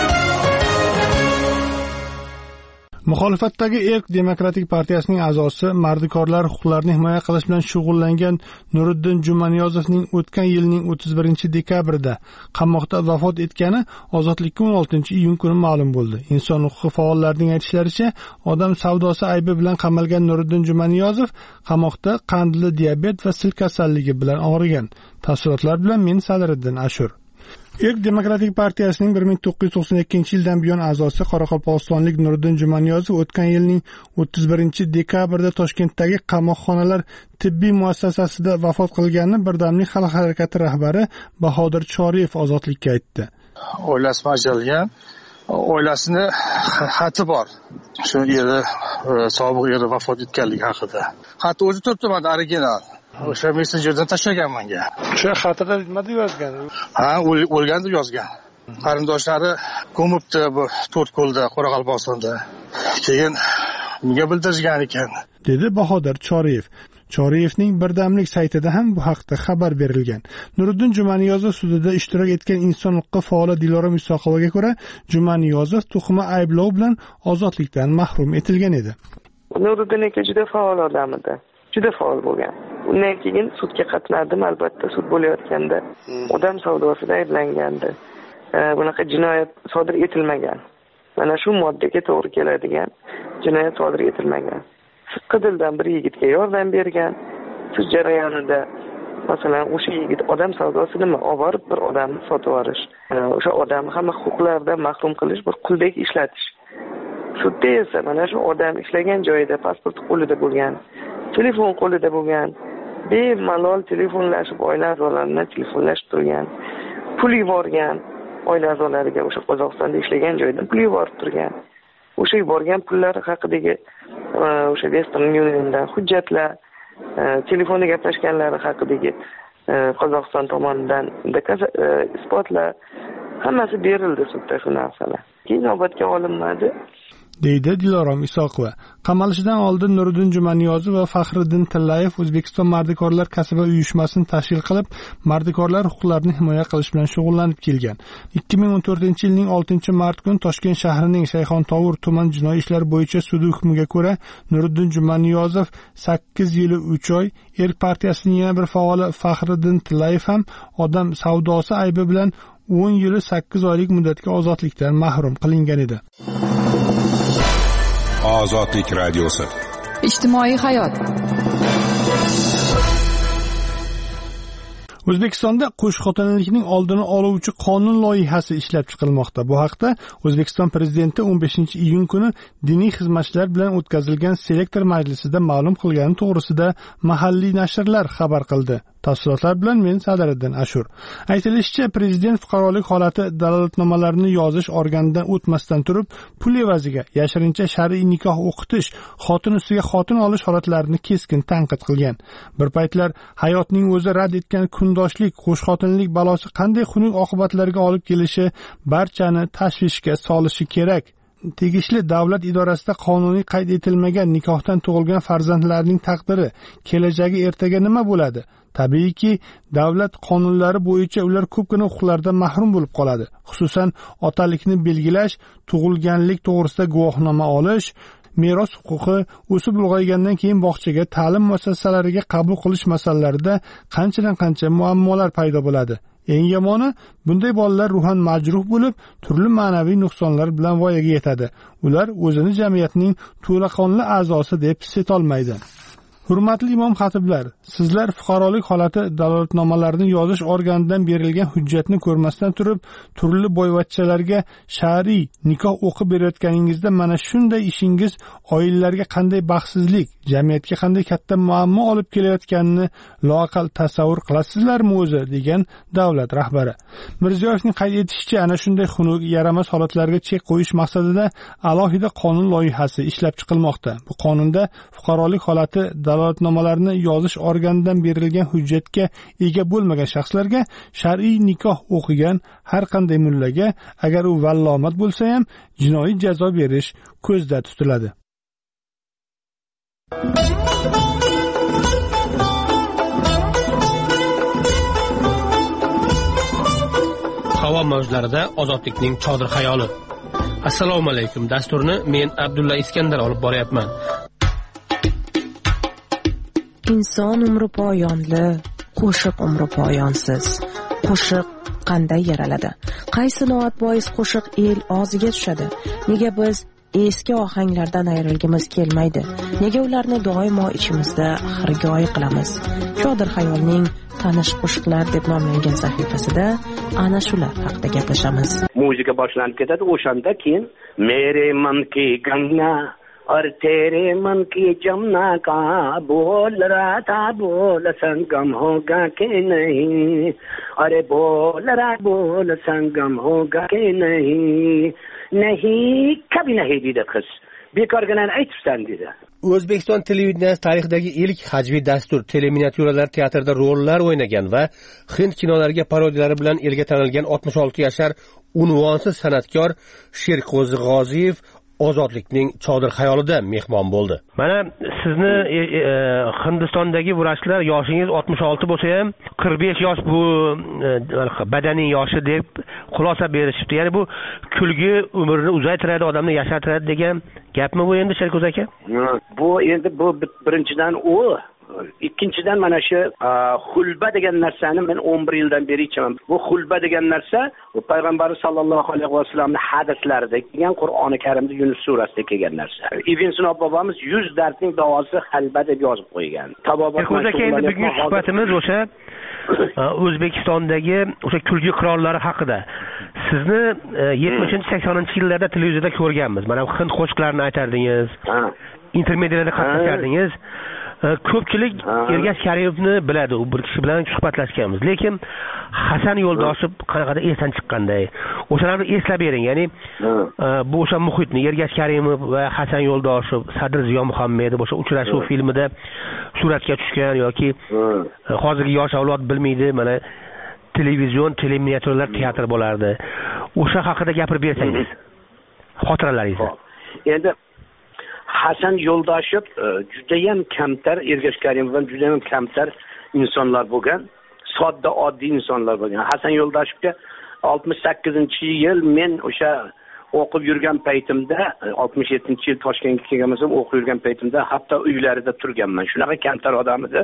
Muxolifatdagi Erk Demokratik partiyasining a'zosi mardikorlar huquqlarini himoya qilish bilan shug'ullangan Nuriddin Jumaniyozovning o'tgan yilning o'ttiz birinchi dekabrida qamoqda vafot etgani Ozodlikka o'n oltinchi iyun kuni ma'lum bo'ldi. Inson huquqi faollarining aytishlaricha, odam savdosi aybi bilan qamalgan Nuriddin Jumaniyozov qamoqda qandli diabet va sil kasalligi bilan og'rigan. Tafsilotlar bilan men Sadriddin Ashur. Erk Demokratik partiyasining bir ming to'qqiz yuz to'qson ikkinchi yildan buyon a'zosi qoraqalpog'istonlik Nuriddin Jumaniyozov o'tgan yilning o'ttiz birinchi dekabrida Toshkentdagi qamoqxonalar tibbiy muassasasida vafot qilganini Birdamlik xalq harakati rahbari Bahodir Choriyev Ozodlikka aytdi. Oilasi ajralgan, oilasini xati bor. Shu eri, sobiq eri vafot etganligi haqida. Xatni o'zi turibdi, original. O'sha messenjerdan tashlagan menga. O'sha xatida nima deb yozgan? Ha, o'lgan deb yozgan. Qarindoshlari ko'mibdi bu To'rtko'lda, Qoraqalpog'istonda. Keyin menga bildirgan ekan, dedi Bahodir Choriyev. Choriyevning Birdamlik saytida ham bu haqda xabar berilgan. Nuriddin Jumaniyozov sudida ishtirok etgan inson huquqi faoli Dilora Musoqovaga ko'ra, Jumaniyozov tuhmat ayblov bilan ozodlikdan mahrum etilgan edi. Nuriddin aka juda faol odam edi. Juda faol bo'lgan. Undan keyin sudga qatnadim, albatta sud bo'layotganda odam savdosida ayblangandi. Bunaqa jinoyat sodir etilmagan. Mana shu moddaga to'g'ri keladigan jinoyat sodir etilmagan. Siqqidildan bir yigitga yordam bergan. Sud jarayonida masalan o'sha yigit odam savdosi nima, oborib bir odamni sotib olish, o'sha odamni hamma huquqlaridan mahrum qilish, bir quldek ishlatish. Sudda esa mana shu odam ishlagan joyida pasport qo'lida bo'lgan, telefon qo'lida bo'lgan, bemalol telefonlashib oila a'zolarini telefonlashib turgan, pul yuborgan oila a'zolariga, o'sha Qozog'istonda ishlagan joydan pul yuborib turgan. O'sha yuborgan pullar haqidagi o'sha Western Uniondan hujjatlar, telefonda gaplashganlari haqidagi Qozog'iston tomonidan isbotlar hammasi berildi sudda shu narsalar. Keyin inobatga olinmadi. deydi Dilorom Isoqova. Qamalishidan oldin Nuriddin Jumaniyozov va Faxriddin Tillayev O'zbekiston mardikorlar kasaba uyushmasini tashkil qilib, mardikorlar huquqlarini himoya qilish bilan shug'ullanib kelgan. ikki ming o'n to'rtinchi yilning oltinchi mart kuni Toshkent shahrining Shayxontohur tuman jinoiy ishlar bo'yicha sudi hukmiga ko'ra Nuriddin Jumaniyozov sakkiz yil uch oy, Erk partiyasining yana bir faoli Faxriddin Tillayev ham odam savdosi aybi bilan o'n yil sakkiz oylik muddatga ozodlikdan mahrum qilingan edi. Ozodlik radiosi. Ijtimoiy hayot. O'zbekistonda qo'shxotinlikning oldini oluvchi qonun loyihasi ishlab chiqilmoqda. Bu haqda O'zbekiston prezidenti o'n beshinchi iyun kuni diniy xizmatchilar bilan o'tkazilgan selektor majlisida ma'lum qilgani to'g'risida mahalliy nashrlar xabar qildi. Tafsilotlar bilan men Sadriddin Ashur. Aytilishicha, prezident fuqarolik holati dalolatnomalarini yozish organidan o'tmasdan turib, pul evaziga yashirincha shar'iy nikoh o'qitish, xotin ustiga xotin olish holatlarini keskin tanqid qilgan. Bir paytlar hayotning o'zi rad etgan kundoshlik, qo'shxotinlik balosi qanday xunuk oqibatlarga olib kelishi barchani tashvishga solishi kerak. Tegishli davlat idorasida qonuniy qayd etilmagan nikohdan tug'ilgan farzandlarning taqdiri, kelajagi ertaga nima bo'ladi? Tabiiyki, davlat qonunlari bo'yicha ular ko'pgina huquqlardan mahrum bo'lib qoladi. Xususan, otalikni belgilash, tug'ilganlik to'g'risida guvohnoma olish, meros huquqi, o'sib ulg'aygandan keyin bog'chaga, ta'lim muassasalariga qabul qilish masalalarida qanchadan qancha muammolar paydo bo'ladi. Eng yomoni, bunday bolalar ruhan majruh bo'lib, turli ma'naviy nuqsonlar bilan voyaga yetadi. Ular o'zini jamiyatning to'laqonli a'zosi deb his etolmaydi. Hurmatli imom xatiblar, sizlar fuqarolik holati dalolatnomalarini yozish organidan berilgan hujjatni ko'rmasdan turib, turli boyvachchalarga shar'iy nikoh o'qib berayotganingizda mana shunday ishingiz oilalarga qanday baxtsizlik, jamiyatga qanday katta muammo olib kelayotganini loaqal tasavvur qilasizlarmi o'zi, degan davlat rahbari. Mirziyoyevning qayd etishicha, ana shunday xunuk, yaramas holatlarga chek qo'yish maqsadida alohida qonun loyihasi ishlab chiqilmoqda. Bu qonunda fuqarolik holati dalolatnomalarni yozish organidan berilgan hujjatga ega bo'lmagan shaxslarga shar'iy nikoh o'qigan har qanday mullaga, agar u vallomat bo'lsa ham, jinoiy jazo berish ko'zda tutiladi. Havo mavjlarida ozodlikning chodir xayoli. Assalomu alaykum. Dasturni men Abdulla Iskandar olib boryapman. Inson umri poyonli, qo'shiq umri poyonsiz. Qo'shiq qanday yaraladi? Qaysi noat bois qo'shiq el og'ziga tushadi? Nega biz eski ohanglardan ayrilgimiz kelmaydi? Nega ularni doimo ichimizda xirgoyi qilamiz? Chodir xayolning tanish qo'shiqlar deb nomlangan sahifasida ana shular haqida gaplashamiz. Muzika boshlanib ketadi, o'shanda keyin mere man ki ganga और तेरे मन की जमुना का बोल रहा था बोल संगम होगा कि नहीं, अरे बोल रहा बोल संगम होगा कि नहीं, नहीं कभी नहीं dedi qiz. Bekorgadan aytibsan dedi. O'zbekiston televideniyasi tarixidagi ilk hajviy dastur teleminyatyuralar teatrida rollar o'ynagan va hind kinolariga parodiyalari bilan elga tanilgan oltmish olti yashar unvonsiz san'atkor Sherqo'zi G'oziyev ozodlikning chodir xayolida mehmon bo'ldi. Mana sizni e, e, Hindistondagi vrachlar yoshingiz oltmish olti bo'lsa ham qirq besh yosh bu e, badaniy yoshi deb xulosa berishibdi. Ya'ni bu kulgi umrni uzaytiradi, odamni yashartiradi degan gapmi bu endi Sherko'z aka? Bu endi bu birinchidan u, ikkinchidan mana shu xulba degan narsani men o'n bir yildan beri ichaman. Bu xulba degan narsa bu payg'ambar sollallohu alayhi vasallamning hadislarida kelgan, Qur'oni Karimda Yunus surasida kelgan narsa. Ibn Sino bobomiz yuz dardning davosi xalba deb yozib qo'ygan. Tabobat aka, endi bugungi suhbatimiz o'sha O'zbekistondagi o'sha kulgi qirollari haqida. Sizni yetmishinchi saksoninchi yillarda televizorda ko'rganmiz. Mana hind qo'shiqlarini aytardingiz. Intermedialarda qatnashardingiz. Ko'pchilik Ergash Karimovni biladi, u bir kishi bilan suhbatlashganmiz. Lekin Hasan Yo'ldoshev qanaqadir esdan chiqqanday. O'shalarni eslab bering. Ya'ni bu o'sha muhitni Ergash Karimov va Hasan Yo'ldoshev, Sadir Ziyo Muhammedov o'sha uchrashuv filmida suratga tushgan yoki hozirgi yosh avlod bilmaydi, mana televizion, teleminyatyuralar teatr bo'lardi. O'sha haqida gapirib bersangiz. Xotiralaringizni. Endi Hasan Yo'ldoshev juda ham kamtar, Ergash Karimovdan juda ham kamtar insonlar bo'lgan, sodda oddiy insonlar bo'lgan. Hasan Yo'ldoshevga oltmish sakkizinchi yil men o'sha o'qib yurgan paytimda, oltmish yettinchi yil Toshkentga kelganimda o'qib yurgan paytimda hatto uylarida turganman. Shunaqa kamtar odam edi.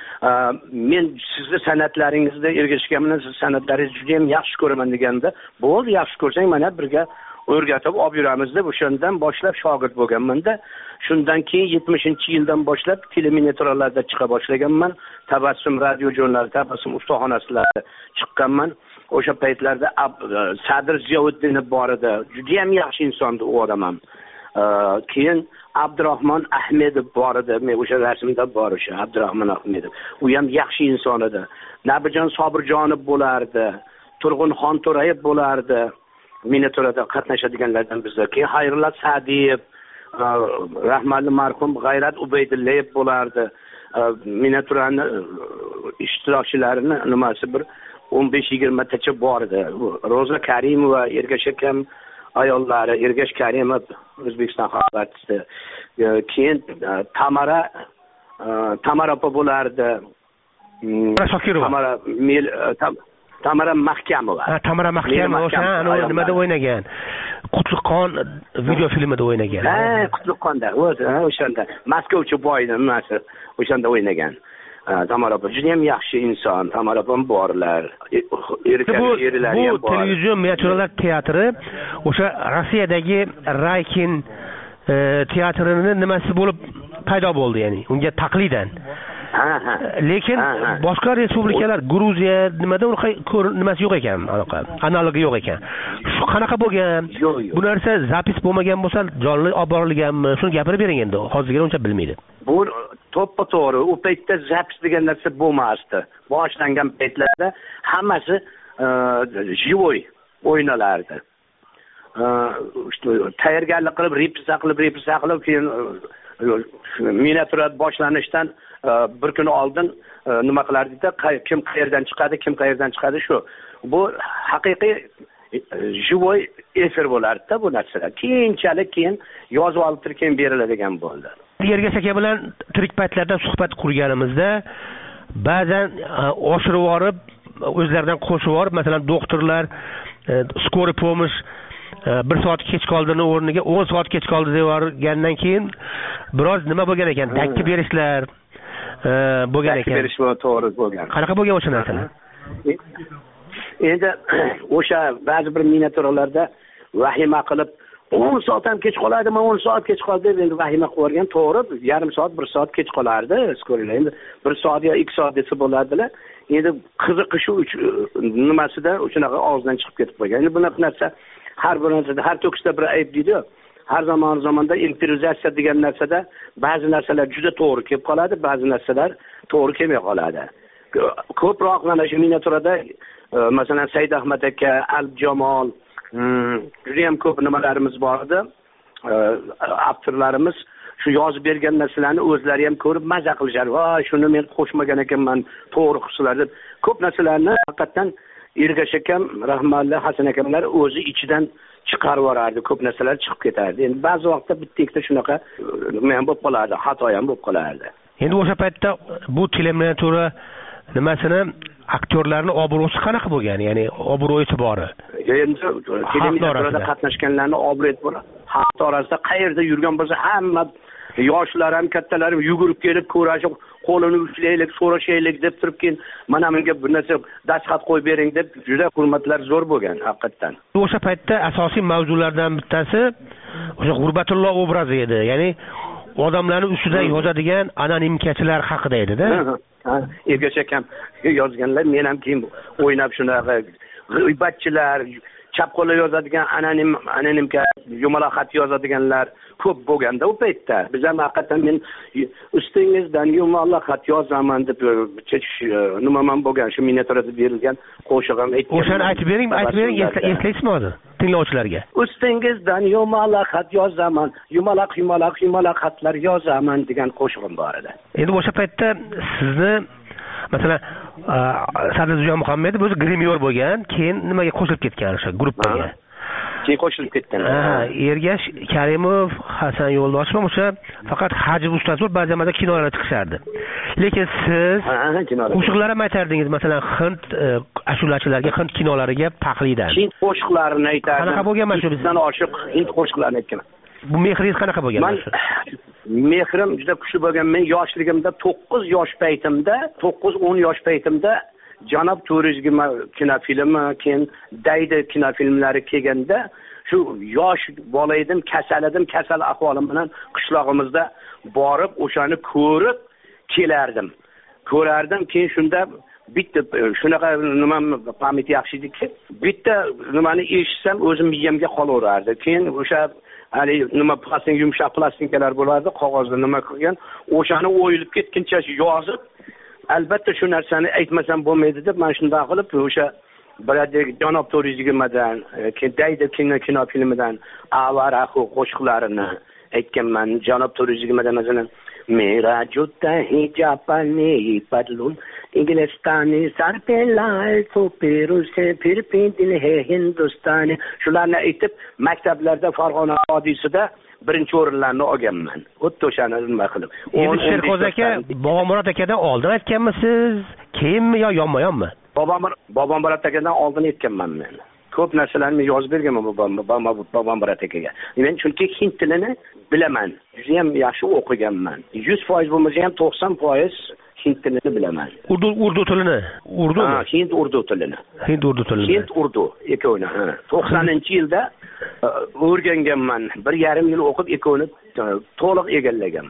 Men sizni san'atlaringizda ergashganman, siz san'atlaringizni juda ham yaxshi ko'raman deganda, bo'ldi, yaxshi ko'rsang mana birga o'rgatib olib yuramiz deb o'shandan boshlab shogird bo'lganman-da. Shundan keyin yetmishinchi yildan boshlab teleminyatyuralarda chiqa boshlaganman. Tabassum radio jurnali, Tabassum ustaxonasilarda chiqqanman. O'sha paytlarda Sadir Ziyovuddin bor edi. Juda ham yaxshi insondi u odam ham. Keyin Abdurahmon Ahmedov bor edi. Men o'sha rasmda bor o'sha Abdurahmon Ahmedov. U ham yaxshi inson edi. Nabijon Sobirjonov bo'lardi. Turg'unxon To'rayev bo'lardi. Miniaturada qatnashadiganlardan bizda. Keyin Xayrullo Sa'diyev, rahmatli marhum G'ayrat Ubaydullayev bo'lardi. Miniaturani ishtirokchilarini nimasi bir o'n besh yigirma tacha bor edi. Roza Karimova, Ergash akam ayollari, Ergash Karimov O'zbekiston xalq artisti. Keyin Tamara Tamara opa bo'lardi. Tamara Mel Tamara Mahkamova. Ha, Tamara Mahkamova o'sha nimada o'ynagan? Qutlug'on video filmida o'ynagan. Ha, Qutlug'onda, o'shanda Maskovchi boyni nimasi, o'shanda o'ynagan. Tamara opa juda ham yaxshi inson, Tamara opam borlar. Erkaklar ham bor. Bu televizion miniatyuralar teatri o'sha Rossiyadagi Raykin teatrini nimasi bo'lib paydo bo'ldi, ya'ni unga taqlidan. Lekin boshqa respublikalar, Gruziya nimada unaqa nimasi yo'q ekan, anaqa analogi yo'q ekan. Shu qanaqa bo'lgan? Bu narsa zapis bo'lmagan bo'lsa, jonli olib borilganmi? Shuni gapirib bering endi. Hozirgacha uncha bilmaydi. Bu to'ppa to'g'ri. U paytda zapis degan narsa bo'lmasdi. Boshlangan paytlarda hammasi живой o'ynalardi. Tayyorgarlik qilib, repetitsiya qilib, repetitsiya qilib, keyin miniatyura boshlanishdan bir kun oldin nima qilardida, kim qayerdan chiqadi, kim qayerdan chiqadi shu. Bu haqiqiy живой efir bo'lardi-da bu narsalar. Keyinchalik keyin yozib olib turib keyin beriladigan bo'ldi. Ergash aka bilan tirik paytlarda suhbat qurganimizda ba'zan oshirib yorib, o'zlaridan qo'shib yorib, masalan, doktorlar skori pomosh bir soat kech qoldini o'rniga o'n soat kech qoldi deb yorgandan keyin biroz nima bo'lgan ekan, dakki berishlar bo'lgan ekan. Dakki berish to'g'ri bo'lgan. Qanaqa bo'lgan o'sha narsalar? Endi o'sha ba'zi bir miniatyuralarda vahima qilib o'n soat ham kech qoladimi, o'n soat kech qoldi deb endi vahima qilib o'rgan. To'g'ri, yarim soat, bir soat kech qolardi skorilar. Endi bir soat yo ikki soat desa bo'ladilar. Endi qiziqi shu nimasida o'shanaqa og'zidan chiqib ketib qo'ygan. Endi bunaqa narsa har bir narsada, har to'kisda bir ayb deydi. Har zamon zamonda improvizatsiya degan narsada ba'zi narsalar juda to'g'ri kelib qoladi, ba'zi narsalar to'g'ri kelmay qoladi. Ko'proq mana shu miniatyurada masalan Said Ahmad aka, Alp Jamol, juda ham ko'p nimalarimiz bor edi. Avtorlarimiz shu yozib bergan narsalarni o'zlari ham ko'rib maza qilishar. "Voy, shuni men qo'shmagan ekanman, to'g'ri qilsalar" deb ko'p narsalarni haqiqatan Ergash akam, rahmatli Hasan akamlar o'zi ichidan chiqarib yorardi, ko'p narsalar chiqib ketardi. Endi ba'zi vaqtda bitta-ikkita shunaqa nima ham bo'lib qolardi, xato ham bo'lib qolardi. Endi o'sha paytda bu teleminiatyura nimasini aktyorlarning obro'si qanaqa bo'lgan? Ya'ni obro' e'tibori. Endi teleminiatyurada qatnashganlarning obro' e'tibori xalq orasida qayerda yurgan bo'lsa hamma yoshlar ham kattalar ham yugurib kelib ko'rashib, qo'lini ushlaylik, so'rashaylik deb turib keyin mana menga bir narsa dastxat qo'yib bering deb juda hurmatlar zo'r bo'lgan haqiqatan. O'sha paytda asosiy mavzulardan bittasi o'sha G'urbatullo obrazi edi. Ya'ni odamlarning ustidan yozadigan anonimkachilar haqida edi-da. Ergash akam yozganlar, men ham keyin o'ynab shunaqa g'iybatchilar, chap qo'lda yozadigan anonim anonimka yumaloq xat yozadiganlar ko'p bo'lganda u paytda. Biz ham haqiqatan men ustingizdan yumaloq xat yozaman deb nimaman bo'lgan, shu miniatyurada berilgan qo'shig'im aytgan. O'shani aytib bering, aytib bering, eslaysizmi hozir tinglovchilarga? Ustingizdan yumaloq xat yozaman, yumaloq yumaloq yumaloq xatlar yozaman degan qo'shig'im bor edi. Endi o'sha paytda sizni masalan Sadriddin Muhammedov o'zi grimyor bo'lgan, keyin nimaga qo'shilib ketgan o'sha gruppaga? Keyin qo'shilib ketgan. Ha, Ergash Karimov, Hasan Yo'ldoshev o'sha faqat Hajib ustasi bo'lib ba'zan kinolarga chiqishardi. Lekin siz qo'shiqlar ham aytardingiz, masalan Hind ashulachilarga, Hind kinolariga taqlidan. Hind qo'shiqlarini aytardim. Qanaqa bo'lgan mana shu bizdan oshiq Hind qo'shiqlarini aytgan. Bu mehringiz qanaqa bo'lgan? Men mehrim juda kuchli bo'lgan. Men yoshligimda to'qqiz yosh paytimda, to'qqiz o'n yosh paytimda Janob Turizm kinofilmi, keyin Daydi kinofilmlari kelganda shu yosh bola edim, kasal edim, kasal ahvolim bilan qishlog'imizda borib o'shani ko'rib kelardim. Ko'rardim, keyin shunda bitta shunaqa nima pamyat yaxshi ediki, bitta nimani eshitsam o'zim miyamga qolaverardi. Keyin o'sha hali nima plastik yumshoq plastinkalar bo'lardi, qog'ozda nima qilgan, o'shani o'yilib ketguncha yozib, albatta shu narsani aytmasam bo'lmaydi deb men shunday qilib o'sha biladek Janob Turizmdan, Daydi kino kino filmidan avaraxu qo'shiqlarini aytganman. Janob Turizmdan masalan Mera jutta hi Japani padlun Inglistani sar pe lal to peru se fir pe dil hai Hindustani shularni aytib maktablarda Farg'ona vodiysida birinchi o'rinlarni olganman. Xuddi o'shani nima qilib. Endi Sherqo'z aka, Bobomurod akadan oldin aytganmisiz, keyinmi yo yonma-yonmi? Bobomurod Bobomurod akadan oldin aytganman men. Ko'p narsalarni yozib berganman Bobomurod akaga. Men chunki hind tilini bilaman. Juda ham yaxshi o'qiganman. yuz foiz bo'lmasa ham to'qson foiz hind tilini bilaman. Urdu urdu tilini. Urdu. Ha, hind urdu tilini. Hind urdu tilini. Hind urdu ikkovini. Ha. to'qsoninchi yilda o'rganganman. bir yarim yil o'qib ikkovini to'liq egallaganman.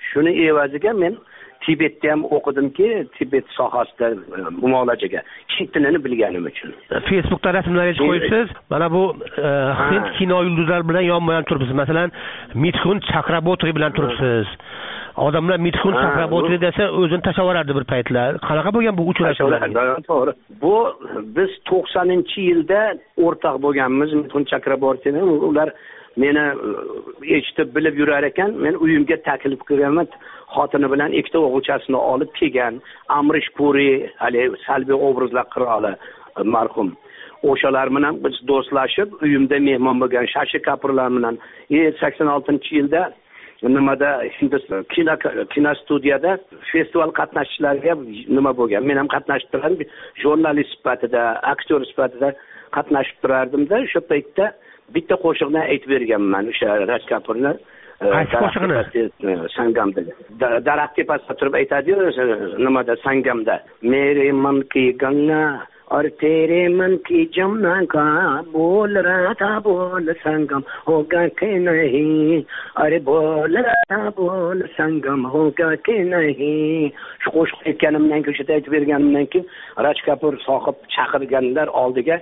shuni evaziga men Tibetda ham o'qidimki, Tibet sohasida muolajaga chet tilini bilganim uchun. Facebookda rasmlaringizni qo'yibsiz. Mana bu hind kino yulduzlari bilan yonma-yon turibsiz. Masalan, Mithun Chakraborty bilan turibsiz. Odamlar Mithun Chakraborty desa o'zini tashlab yuborardi bir paytlar. Qanaqa bo'lgan bu uchrashuvlar? To'g'ri. Bu biz to'qsoninchi yilda o'rtoq bo'lganmiz Mithun Chakrabortyni. Ular meni eshitib bilib yurar ekan, men uyimga taklif qilganman. Xotini bilan ikkita o'g'ilchasini olib kelgan. Amrish Puri, hali salbiy obrazlar qiroli marhum. O'shalar bilan biz do'stlashib, uyimda mehmon bo'lgan Shashi Kapurlar bilan sakson oltinchi yilda nimada Hindiston kino kino studiyada festival qatnashchilariga nima bo'lgan. Men ham qatnashib turardim. Jurnalist sifatida, aktyor sifatida qatnashib turardim-da, o'sha paytda bitta qo'shiqni aytib berganman o'sha Raj Kapurni. Qaysi qo'shiqni? Sangamda. Daraxt tepasida turib aytadi-yu, nimada Sangamda. Mere man ki ganga और तेरे मन की जमुना का बोल रहा था बोल संगम होगा कि नहीं अरे बोल रहा था बोल संगम होगा कि नहीं shu qo'shiq aytganimdan keyin o'sha aytib berganimdan keyin Raj Kapur sohib chaqirganlar oldiga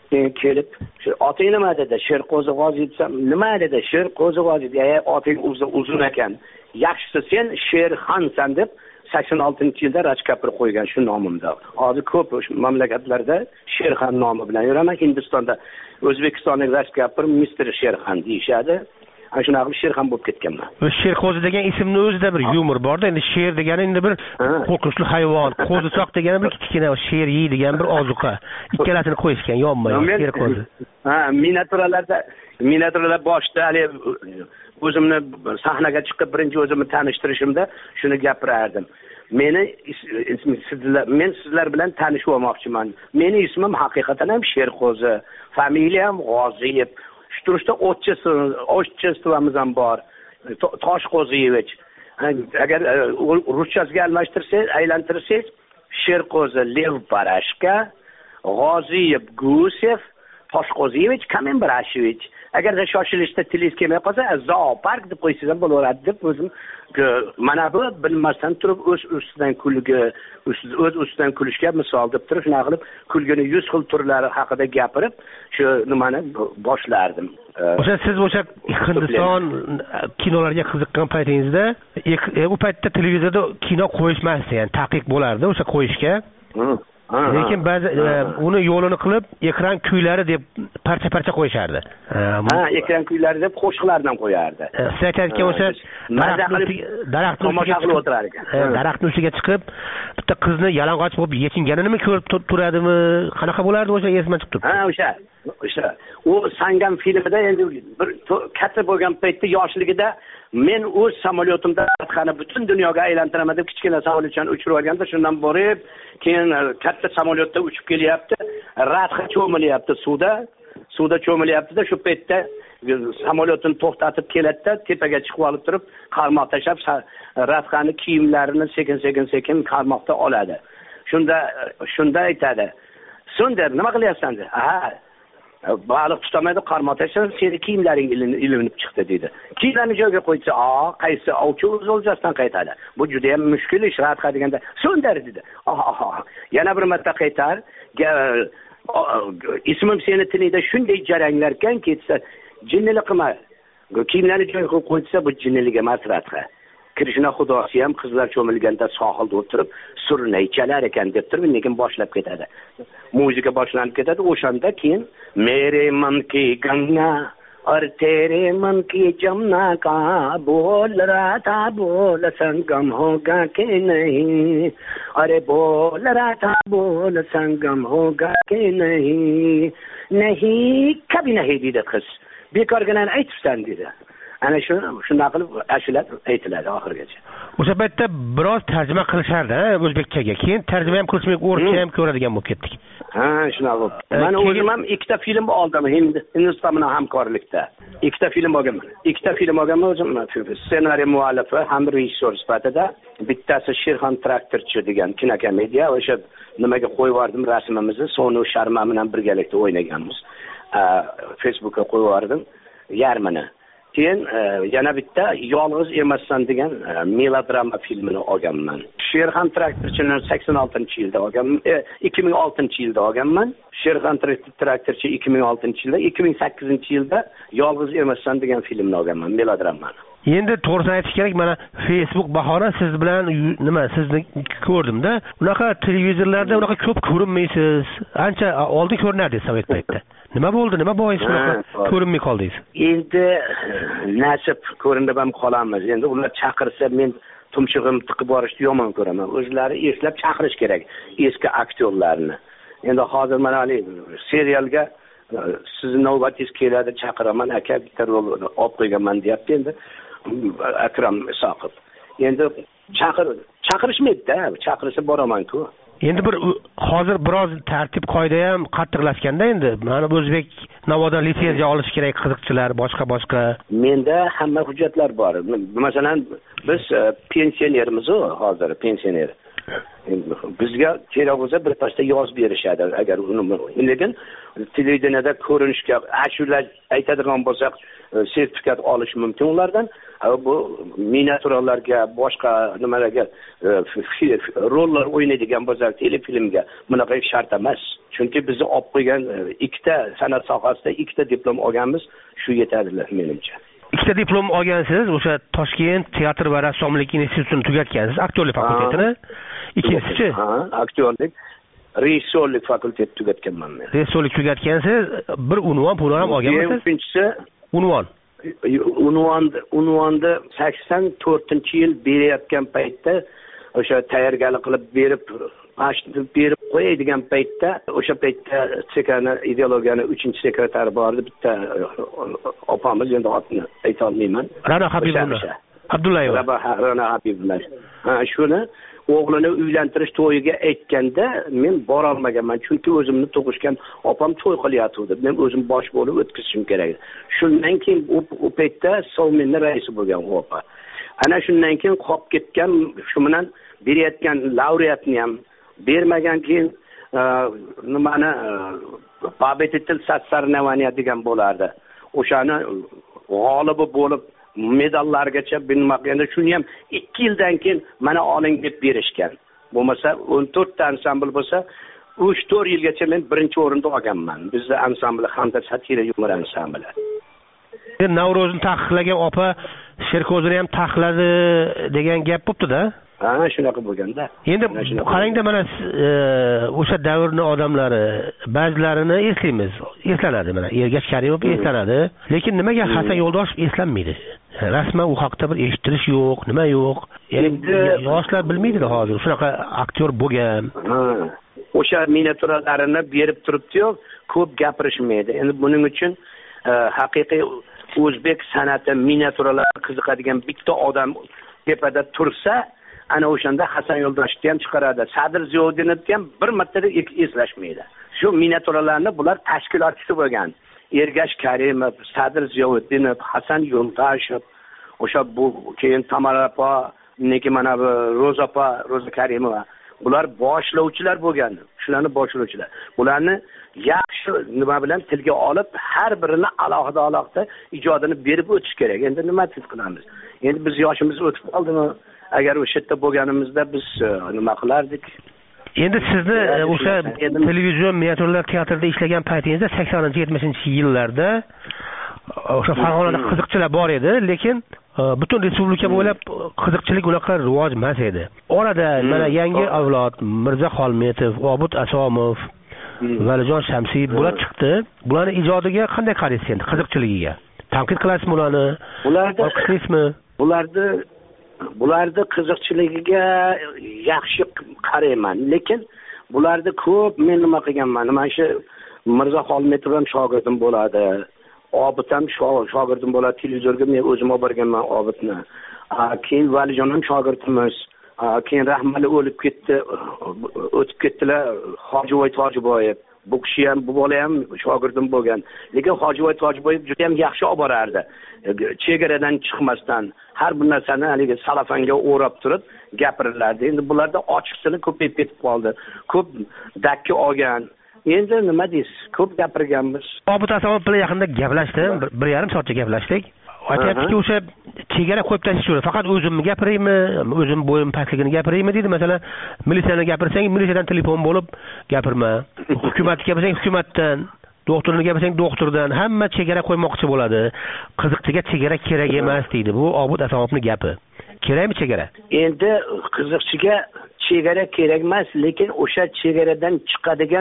kelib shu oting nima dedi Sherqo'zi G'oziy desam nima dedi Sherqo'zi G'oziy deya oting uzun ekan yaxshisi sen Sherxonsan deb sakson oltinchi yilda Raj Kapur qo'ygan shu nomimda. Hozir ko'p mamlakatlarda Sherxon nomi bilan yuraman. Hindistonda O'zbekistonlik Raj Kapur mister Sherxon deyishadi. Ana shunaqa Sherxon bo'lib ketganman. Sherqo'zi degan ismning o'zida bir yumor bor-da. Endi sher degani endi bir qo'rqinchli hayvon, qo'zichoq degani bir kichkina sher yeydigan bir ozuqa. Ikkalasini qo'yishgan yonma-yon Sherqo'zi. Ha, miniatyuralarda miniatyuralar boshda hali o'zimni sahnaga chiqib birinchi o'zimni tanishtirishimda shuni gapirardim. Meni sizlar men sizlar bilan tanishib olmoqchiman. Meni ismim haqiqatan ham Sherqo'zi, familiyam G'oziyev. Shu turishda otchestvamiz ham bor. Toshqo'ziyevich. Agar ruschasiga almashtirsangiz, aylantirsangiz Sherqo'zi Lev Barashka, G'oziyev Gusev, Toshqo'ziyevich Kamembrashevich. Agarda shoshilishda tilingiz kelmay qolsa, zoopark deb qo'ysangiz ham bo'laveradi deb o'zim mana bu bilmasdan turib o'z ustidan kulgi, o'z ustidan kulishga misol deb turib shuna qilib kulgini yuz xil turlari haqida gapirib, shu nimani boshlardim. O'sha siz o'sha Hindiston kinolariga qiziqqan paytingizda, u paytda televizorda kino qo'yishmasdi, ya'ni taqiq bo'lardi o'sha qo'yishga. Lekin ba'zi uni yo'lini qilib ekran kuylari deb parcha-parcha qo'yishardi. Ha, ekran kuylari deb qo'shiqlardan qo'yardi. Siz aytayotgan o'sha daraxt tomosha qilib o'tirar ekan. Daraxtning ustiga chiqib, bitta qizni yalang'och bo'lib yechinganini ko'rib turadimi? Qanaqa bo'lardi o'sha esimdan chiqib turibdi. Ha, o'sha. O'sha u Sangam filmida endi bir katta bo'lgan paytda yoshligida men o'z samolyotimda qani butun dunyoga aylantiraman deb kichkina samolyotchani uchirib olganda shundan borib, keyin katta samolyotda uchib kelyapti, radha cho'milyapti suvda, suvda cho'milyapti-da shu paytda samolyotini to'xtatib keladi-da, tepaga chiqib olib turib, qarmoq tashlab radhani kiyimlarini sekin-sekin sekin qarmoqda oladi. Shunda shunda aytadi: "Sundar, nima qilyapsan?" dedi. "Ha, baliq tutamaydi, qarmoq tashlab, seni kiyimlaring ilinib chiqdi" dedi. Kiyimlarni joyiga qo'ysa, "A, qaysi ovchi o'z o'ljasidan qaytadi. Bu juda ham mushkul ish", radha deganda, "Sundar" dedi. "Aha, yana bir marta qaytar. Ismim seni tilingda shunday jaranglarkan ketsa, jinnilik qilma. Kiyimlarni joyiga qo'ysa, bu jinnilik emas radha. Krishna xudosi ham qizlar cho'milganda sohilda o'tirib surnay chalar ekan deb turib, lekin boshlab ketadi. Muzika boshlanib ketadi. O'shanda keyin mere man ki ganga और तेरे मन की जमुना का बोल रहा था बोल संगम होगा कि नहीं अरे बोल रहा था बोल संगम होगा कि नहीं नहीं कभी नहीं dedi qiz. Bekorgadan aytibsan dedi. Ana shu shunday qilib ashula aytiladi oxirgacha. O'sha paytda biroz tarjima qilishardi o'zbekchaga. Keyin tarjima ham qilishmay o'rishcha ham ko'radigan bo'lib ketdik. Ha, shunday bo'lib. Men o'zim ham ikkita film oldim Hindiston bilan hamkorlikda. Ikkita film olganman. Ikkita film olganman o'zim. Ssenariy muallifi ham rejissor sifatida. Bittasi Sherxon traktorchi degan kinokomediya. O'sha nimaga qo'yib yubordim rasmimizni, Sonu Sharma bilan birgalikda o'ynaganmiz. Facebookga qo'yib yubordim yarmini. keyin yana bitta yolg'iz emassan degan melodrama filmini olganman. Sherxon traktorchini sakson oltinchi yilda olganman, ikki ming oltinchi yilda olganman. Sherxon traktorchi ikki ming oltinchi yilda, ikki ming sakkizinchi yilda yolg'iz emassan degan filmni olganman, melodramani. Endi to'g'risini aytish kerak, mana Facebook bahona siz bilan nima sizni ko'rdim-da. Unaqa televizorlarda unaqa ko'p ko'rinmaysiz. Ancha oldin ko'rinardingiz sovet paytida. Nima bo'ldi? Nima bois unaqa ko'rinmay qoldingiz? Endi nasib ko'rinib ham qolamiz. Endi ular chaqirsa men tumshug'im tiqib borishni yomon ko'raman. O'zlari eslab chaqirish kerak eski aktyorlarni. Endi hozir mana hali serialga sizni navbatingiz keladi, chaqiraman, aka bitta rol olib qo'yganman deyapti endi Akram Isoqov. Endi chaqir chaqirishmaydi-da, chaqirsa boraman-ku. Endi bir hozir biroz tartib qoida ham qattiqlashganda endi mana o'zbek Navodan litsenziya olish kerak qiziqchilar, boshqa-boshqa. Menda hamma hujjatlar bor. Masalan, biz pensionermiz-ku, hozir pensioner. Bizga kerak bo'lsa bir pasta yozib berishadi agar uni. Lekin televideniyada ko'rinishga, ashular aytadigan bo'lsak, sertifikat olish mumkin ulardan. Bu miniatyuralarga, boshqa nimalarga rollar o'ynaydigan bo'lsak, telefilmga bunaqa shart emas. Chunki bizni olib qo'ygan ikkita san'at sohasida ikkita diplom olganmiz, shu yetadilar menimcha. Ikkita diplom olgansiz, o'sha Toshkent teatr va rassomlik institutini tugatgansiz, aktyorlik fakultetini. Ikkinchisi, ha, aktyorlik, rejissyorlik fakultetini tugatganman men. Rejissyorlik tugatgansiz, bir unvon pul ham olganmisiz? Ikkinchisi, unvon. Unvon, unvonni sakson to'rtinchi yil berayotgan paytda o'sha tayyorgarlik qilib berib, mashina berib qo'yadigan paytda, o'sha paytda sekani ideologiyani uchinchi sekretari bor edi, bitta opamiz, endi otni ayta olmayman. Ra'no Habibulloh. Abdullayeva. Ra'no Habibulloh. Ha, shuni o'g'lini uylantirish to'yiga aytganda men bora olmaganman, chunki o'zimni tug'ishgan opam to'y qilyapti. Men o'zim bosh bo'lib o'tkazishim kerak. Shundan keyin u paytda Sovminning raisi bo'lgan opa. Ana shundan keyin qolib ketgan, shu bilan berayotgan laureatni ham bermagan, keyin nimani Babetil Satsarnavaniya degan bo'lardi. O'shani g'olibi bo'lib medallargacha bilmaganda shuni ham ikki yildan keyin mana oling deb berishgan. Bo'lmasa o'n to'rtta ansambl bo'lsa, uch to'rt yilgacha men birinchi o'rinda olganman. Bizda ansambl hamda satira yumor ansambli. Navro'zni taqiqlagan opa Sherkozini ham taqiqladi degan gap bo'pti-da. Ha, shunaqa bo'lganda. Endi qarangda mana o'sha davrning odamlari ba'zilarini eslaymiz. Eslanadi mana Ergash Karimov eslanadi, lekin nimaga Hasan Yo'ldoshev eslanmaydi? Rasman u haqda bir eshitirish yo'q, nima yo'q. Endi yoshlar bilmaydi hozir shunaqa aktyor bo'lgan. Ha. O'sha miniatyuralarini berib turibdi-yu, ko'p gapirishmaydi. Endi buning uchun haqiqiy o'zbek san'ati miniatyuralariga qiziqadigan bitta odam tepada tursa, ana o'shanda Hasan Yo'ldoshevni ham chiqaradi. Sadir Ziyoddinni ham bir marta eslashmaydi. Shu miniatyuralarni bular tashkilotchisi bo'lgan. Ergash Karimov, Sadir Ziyoddinov, Hasan Yo'ldoshev, o'sha bu keyin Tamara opa, nega mana bu Ro'za opa, Ro'za Karimova, bular boshlovchilar bo'lgan. Shularni boshlovchilar. Bularni yaxshi nima bilan tilga olib, har birini alohida-alohida ijodini berib o'tish kerak. Endi nima qilamiz? Endi biz yoshimiz o'tib qoldimi? Agar o'sha yerda bo'lganimizda biz nima qilardik? Endi sizni o'sha televizion miniatyurlar teatrida ishlagan paytingizda saksoninchi yetmishinchi yillarda o'sha Farg'onada qiziqchilar bor edi, lekin butun respublika bo'ylab qiziqchilik unaqa rivoj emas edi. Orada mana yangi avlod Mirza Xolmetov, Obid Asomov, Valijon Shamsiy bular chiqdi. Bularning ijodiga qanday qaraysiz endi, qiziqchiligiga? Tanqid qilasizmi ularni? Ularni olqishlasizmi? Bularni bularni qiziqchiligiga yaxshi qarayman, lekin bularni ko'p men nima qilganman? Mana shu Mirza Xolmetov ham shogirdim bo'ladi. Obid ham shogirdim bo'ladi. Televizorga men o'zim olib borganman Obidni. Keyin Valijon ham shogirdimiz. Keyin rahmali o'lib ketdi, o'tib ketdilar Hojivoy Tojiboyev. Bu kishi ham, bu bola ham shogirdim bo'lgan. Lekin Hojivoy Tojiboyev juda ham yaxshi olib borardi. Chegaradan chiqmasdan har bir narsani haligi salafanga o'rab turib gapirilardi. Endi bularda ochiqchilik ko'payib ketib qoldi. Ko'p dakki olgan. Endi nima deysiz? Ko'p gapirganmiz. Obid Asomov bilan yaqinda gaplashdim, bir yarim soatcha gaplashdik. aytyaptiki o'sha chegara qo'yib tashlash faqat o'zimni gapiraymi, o'zim bo'yim pastligini gapiraymi deydi. Masalan, militsiyani gapirsang, militsiyadan telefon bo'lib gapirma. Hukumatga gapirsang, hukumatdan, doktorni gapirsang, doktordan, hamma chegara qo'ymoqchi bo'ladi. Qiziqchiga chegara kerak emas deydi. Bu Obid Asomovning gapi. Kerakmi chegara? Endi qiziqchiga chegara kerak emas, lekin o'sha chegaradan chiqadigan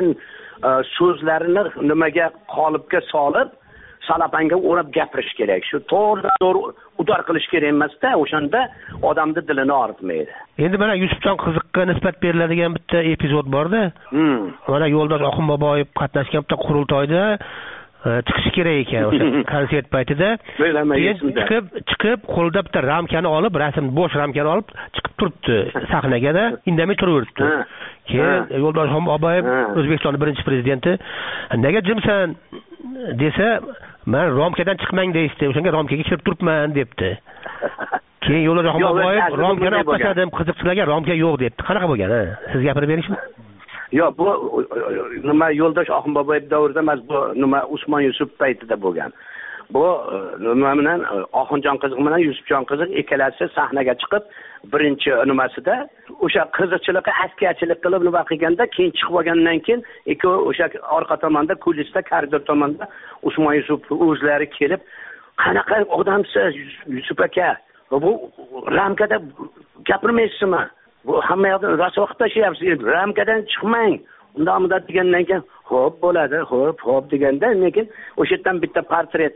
so'zlarni nimaga qolipga solib salapanga o'rab gapirish kerak. Shu to'g'ri-to'g'ri udor qilish kerak emas-da, o'shanda odamning dilini og'ritmaydi. Endi mana Yusufjon Qiziqqa nisbat beriladigan bitta epizod bor-da. Hmm. Mana Yo'ldosh Oxunboboyev qatnashgan bitta qurultoyda chiqishi kerak ekan o'sha konsert paytida. Chiqib, chiqib qo'lida bitta ramkani olib, rasm bo'sh ramkani olib chiqib turibdi sahnaga-da, indamay turaveribdi. Keyin Yo'ldosh Oxunboboyev O'zbekistonning birinchi prezidenti nega jimsan desa, men romkadan chiqmang deysiz, o'shanga romkaga kirib turibman debdi. Keyin Yo'ldosh Oxunboboyev romkani olib tashladim, qiziqchilarga romka yo'q debdi. Qanaqa bo'lgan, ha? Siz gapirib beringchi. Yo'q, bu nima Yo'ldosh Oxunboboyev davrida emas, bu nima Usmon Yusuf paytida bo'lgan. Bu nima bilan Oxunjon Qiziq bilan Yusufjon Qiziq ikkalasi sahnaga chiqib, birinchi nimasida o'sha qiziqchilikqa askarchilik qilib nima qilganda, keyin chiqib olgandan keyin ikkovi o'sha orqa tomonda, kulisda, koridor tomonda Usmon Yusuf o'zlari kelib, "Qanaqa odamsiz, Yusuf aka? Bu ramkada gapirmaysizmi? Bu hamma yoqda rasvoq tashlayapsiz, ramkadan chiqmang." Undan muddat degandan keyin, "Xo'p, bo'ladi, xo'p, xo'p" deganda, lekin o'sha yerdan bitta portret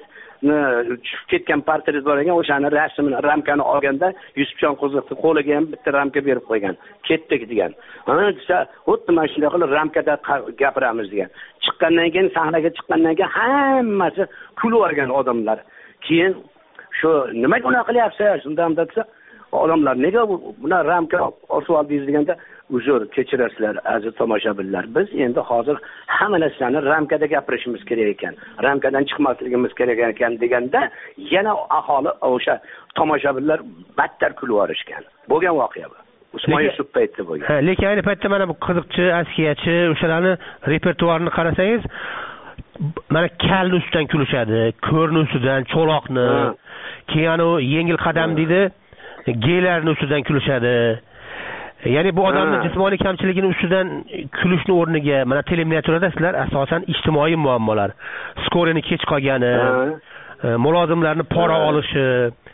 tushib ketgan portret bor ekan, o'shani rasmini, ramkani olganda Yusufjon Qiziqning qo'liga ham bitta ramka berib qo'ygan. Ketdik degan. Ha, desa, xuddi mana shunday qilib ramkada gapiramiz degan. Chiqqandan keyin, sahnaga chiqqandan keyin hammasi kulib o'rgan odamlar. Keyin shu nimaga unaqa qilyapsiz? Shundan desa, odamlar nega buni ramka osib oldingiz deganda, "Uzr, kechirasizlar aziz tomoshabinlar. Biz endi hozir hamma narsani ramkada gapirishimiz kerak ekan. Ramkadan chiqmasligimiz kerak ekan" deganda, yana aholi o'sha tomoshabinlar battar kulib yorishgan. Bo'lgan voqea bu. Usmon Yusuf paytida bo'lgan. Ha, lekin ayni paytda mana bu qiziqchi, askiyachi, o'shalarni repertuarini qarasangiz, mana kalni ustidan kulishadi, ko'rni ustidan, cho'loqni, keyin u yengil qadam deydi, geylarni ustidan kulishadi. Ya'ni bu odamning jismoniy kamchiligini ustidan kulishni o'rniga mana teleminiaturada sizlar asosan ijtimoiy muammolar, skorini kech qolgani, mulozimlarni pora olishi,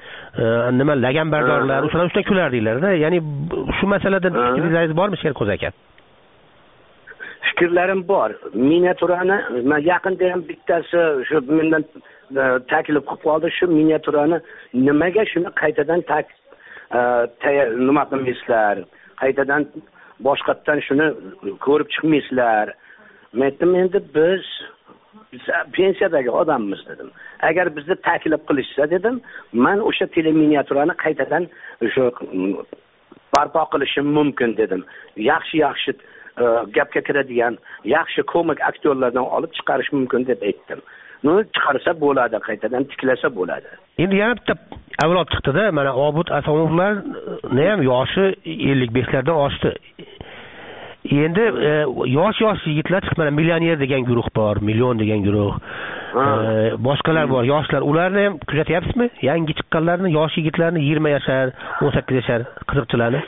nima laganbardorlar, o'shalar ustidan kulardinglar-da. Ya'ni shu masalada fikringiz bormi, Sherqo'z aka? Fikrlarim bor. Miniaturani men yaqinda ham bittasi shu mendan taklif qilib qoldi, shu miniaturani nimaga shuni qaytadan tak nima qilmaysizlar? Qaytadan boshqatdan shuni ko'rib chiqmaysizlar. Men aytdim, endi biz biz pensiyadagi odammiz dedim. Agar bizni taklif qilishsa dedim, men o'sha teleminiaturani qaytadan o'sha barpo qilishim mumkin dedim. Yaxshi-yaxshi gapga kiradigan, yaxshi komik aktyorlardan olib chiqarish mumkin deb aytdim. Buni chiqarsa bo'ladi, qaytadan tiklasa bo'ladi. Endi yana bitta avlod chiqdi-da, mana Obid Asomovlarni ham yoshi ellik beshlardan oshdi. Endi yosh-yosh yigitlar chiqdi, mana millioner degan guruh bor, million degan guruh. Boshqalar bor, yoshlar. Ularni ham kuzatyapsizmi? Yangi chiqqanlarni, yosh yigitlarni yigirma yashar, o'n sakkiz yashar qiziqchilarni.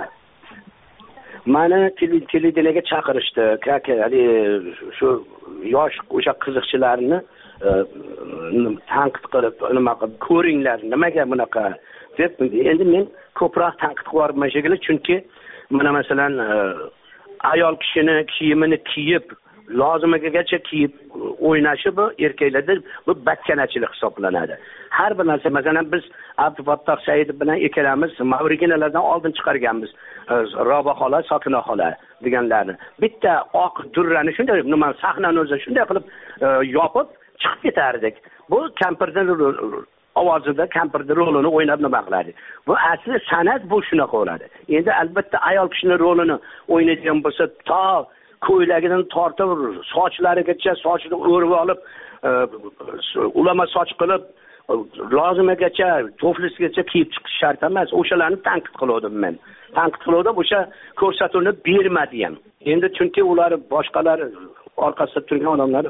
Mani televideniyega chaqirishdi. Kaka, hali shu yosh o'sha qiziqchilarni tanqid qilib, nima qilib ko'ringlar, nimaga bunaqa deb. Endi men ko'proq tanqid qilyapman shekilli, chunki mana masalan ayol kishini kiyimini kiyib, lozimigacha kiyib o'ynashi bu erkaklarda bu bakkanachilik hisoblanadi. Har bir narsa, masalan biz Abdufattoh Saidov bilan ikkalamiz Mavriginalardan oldin chiqarganmiz. Roba xola, Sokina xola deganlarni. Bitta oq durrani shunday nima sahnani o'zi shunday qilib yopib chiqib ketardik. Bu kampirning ovozida kampirning rolini o'ynab nima qiladi. Bu asli san'at bu shunaqa bo'ladi. Endi albatta ayol kishining rolini o'ynaydigan bo'lsa, to ko'ylagidan tortib sochlarigacha sochini o'rib olib, ulama soch qilib, lozimigacha, toflisigacha kiyib chiqish shart emas. O'shalarni tanqid qildim men. Tanqid qildim, o'sha ko'rsatuvni bermadi ham. Endi chunki ular boshqalar orqasida turgan odamlar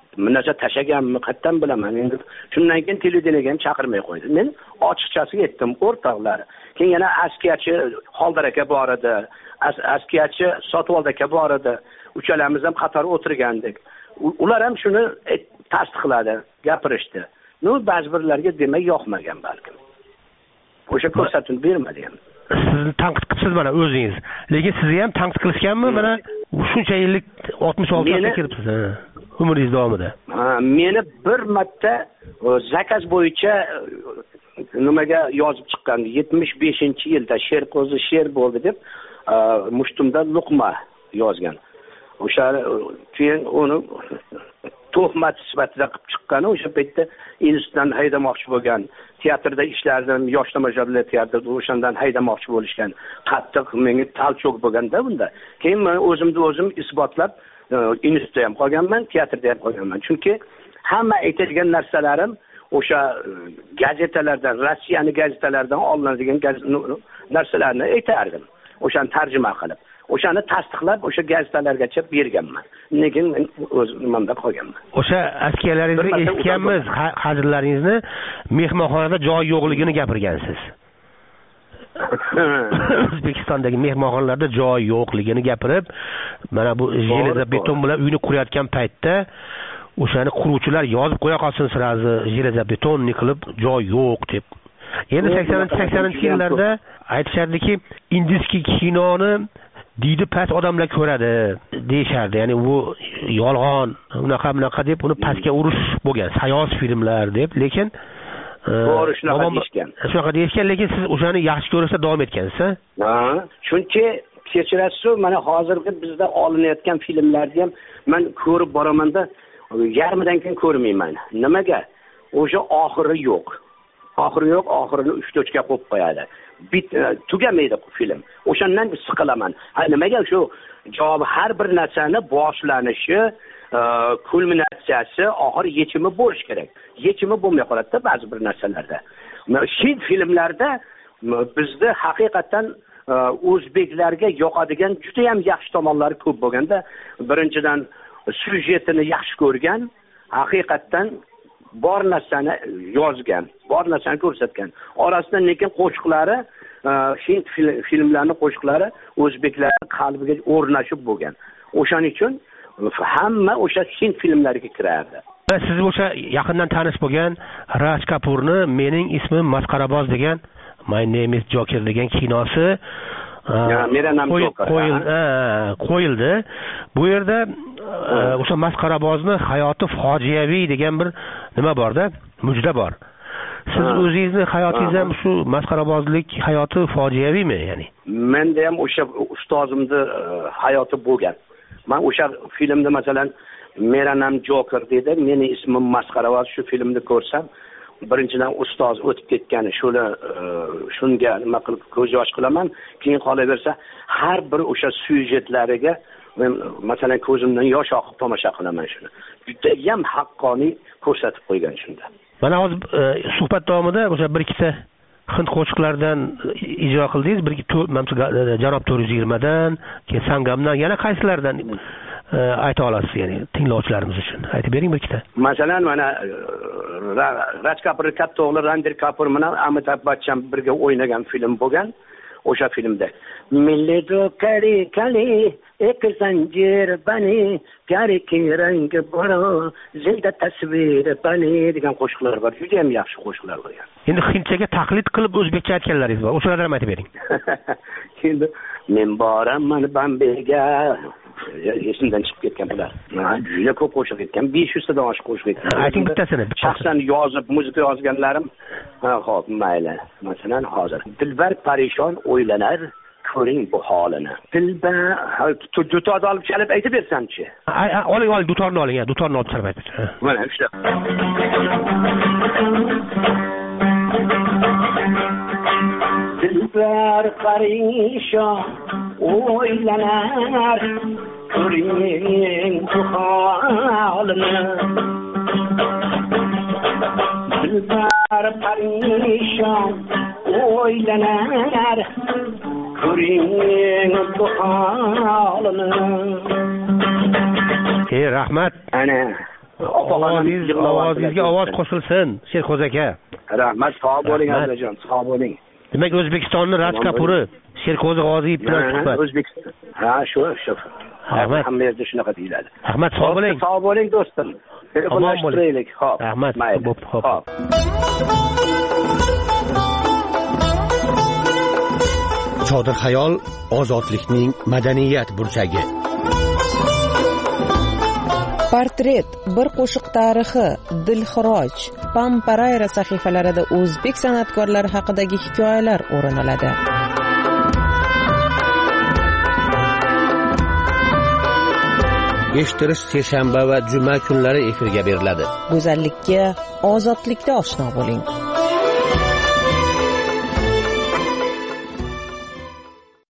bir narsa tashlaganmi qayerdan bilaman endi. Shundan keyin televideniyega ham chaqirmay qo'ydi. Men ochiqchasiga aytdim, o'rtoqlar. Keyin yana askiyachi Xoldar aka bor edi, askiyachi Sotvold aka bor edi. Uchalamiz ham qator o'tirgandik. Ular ham shuni tasdiqladi, gapirishdi. No, ba'zi birlarga demak yoqmagan balkim. O'sha ko'rsatuvni bermadi ham. Sizni tanqid qilibsiz mana o'zingiz. Lekin sizni ham tanqid qilishganmi? Mana shuncha yillik oltmish olti yoshga kiribsiz. Umringiz davomida. Ha, meni bir marta zakaz bo'yicha nimaga yozib chiqqan yetmish beshinchi yilda Sherqo'zi sher bo'ldi deb mushtumda luqma yozgan. O'sha keyin uni tuhmat sifatida qilib chiqqani o'sha paytda institutdan haydamoqchi bo'lgan, teatrda ishlardim, yosh tomoshabinlar teatrida o'shandan haydamoqchi bo'lishgan. Qattiq menga talchoq bo'lganda bunda. Keyin men o'zimni o'zim isbotlab institutda ham qolganman, teatrda ham qolganman. Chunki hamma aytadigan narsalarim o'sha gazetalardan, Rossiyaning gazetalaridan olinadigan narsalarni aytardim. O'shani tarjima qilib, o'shani tasdiqlab o'sha gazetalargacha berganman. Lekin men o'z nimamda qolganman. O'sha askiyalaringizni eshitganmiz, hajrlaringizni mehmonxonada joy yo'qligini gapirgansiz. O'zbekistondagi mehmonxonalarda joy yo'qligini gapirib, mana bu железобетон bilan uyni qurayotgan paytda o'shani quruvchilar yozib qo'ya qolsin sirazi железобетонni qilib joy yo'q deb. Endi saksoninchi yillarda aytishardiki, indiskiy kinoni deydi past odamlar ko'radi deyishardi. Ya'ni bu yolg'on, unaqa bunaqa deb uni pastga urish bo'lgan, sayoz filmlar deb, lekin to'g'ri shunaqa deyishgan. Shunaqa deyishgan, lekin siz o'shani yaxshi ko'rishda davom etgansiz. Ha, chunki kechirasiz, mana hozirgi bizda olinayotgan filmlarni ham men ko'rib boramanda yarmidan keyin ko'rmayman. Nimaga? O'sha oxiri yo'q. Oxiri yo'q, oxirini uch tochka qo'yib qo'yadi. Bit tugamaydi film. O'shandan siqilaman. Ha, nimaga shu javob har bir narsani boshlanishi, kulminatsiyasi, oxir yechimi bo'lish kerak. Yechimi bo'lmay qoladi ba'zi bir narsalarda. Hind filmlarda bizda haqiqatan o'zbeklarga yoqadigan juda ham yaxshi tomonlari ko'p bo'lganda, birinchidan syujetini yaxshi ko'rgan, haqiqatan bor narsani yozgan, bor narsani ko'rsatgan. Orasidan lekin qo'shiqlari, hind filmlarining qo'shiqlari o'zbeklarning qalbiga o'rnashib bo'lgan. O'shaning uchun hamma o'sha hind filmlariga kirardi. Siz o'sha yaqindan tanish bo'lgan Raj Kapurni Mening ismim Masqaraboz degan My Name is Joker degan kinosi qo'yildi. Bu yerda o'sha Masqarabozni hayoti fojiaviy degan bir nima borda, mujda bor. Siz o'zingizni hayotingiz ham shu masqarabozlik hayoti fojiaviymi, ya'ni? Menda ham o'sha ustozimning hayoti bo'lgan. Men o'sha filmda masalan Meranam Joker dedi, meni ismim Masqaraboz shu filmni ko'rsam, birinchidan ustoz o'tib ketgani shuni shunga nima qilib ko'z yosh qilaman, keyin qolaversa har bir o'sha syujetlariga men masalan ko'zimdan yosh oqib tomosha qilaman shuni. Juda ham haqqoniy ko'rsatib qo'ygan shunda. Mana hozir suhbat davomida o'sha bir ikkita hind qo'shiqlaridan ijro qildingiz, bir ikki janob to'rt yuz yigirma dan, keyin Sangamdan, yana qaysilardan ayta olasiz, ya'ni tinglovchilarimiz uchun aytib bering bir ikkita. Masalan, mana Raj Kapur katta o'g'li Ranbir Kapur bilan Amitabh Bachchan birga o'ynagan film bo'lgan. O'sha filmda Milli do kari kali ek zanjir bani pyari ki rang baro zinda tasvir bani degan qo'shiqlar bor. Juda ham yaxshi qo'shiqlar bo'lgan. Endi hindchaga taqlid qilib o'zbekcha aytganlaringiz bor. O'shalarni ham aytib bering. Endi men boraman Bambeyga esimdan chiqib ketgan bular. Juda ko'p qo'shiq aytgan, besh yuz tadan oshiq qo'shiq aytgan. Ayting bittasini. Shaxsan yozib, muzika yozganlarim. Ha, xo'p, mayli. Masalan, hozir Dilbar parishon o'ylanar, ko'ring bu holini. Dilbar dutorni olib chalib aytib bersamchi. Oling, oling, dutorni oling, dutorni olib chalib aytib. Mana shu. Dilbar parishon o'ylanar, ko'ring bu holini. Dilbar parishon o'ylanar, ko'ring bu holini. Ey rahmat. Ana ovozingizga ovoz qo'shilsin Sherqo'z aka. Rahmat, sog' bo'ling Abdujon, sog' bo'ling. Demak, O'zbekistonning Raj Kapuri Sherqo'z G'oziyev bilan suhbat. O'zbekiston. Ha, shu, shu. Rahmat. Hamma yerda shunaqa deyiladi. Rahmat, sog' bo'ling. Sog' bo'ling do'stim. Telefonlashtiraylik. Xo'p. Rahmat. Xo'p, xo'p. Chodir xayol ozodlikning madaniyat burchagi. Portret, bir qo'shiq tarixi, Dilxiroj, Pamparayra sahifalarida o'zbek san'atkorlari haqidagi hikoyalar o'rin oladi. Eshittirish seshanba va juma kunlari efirga beriladi. Go'zallikka ozodlikda oshno bo'ling.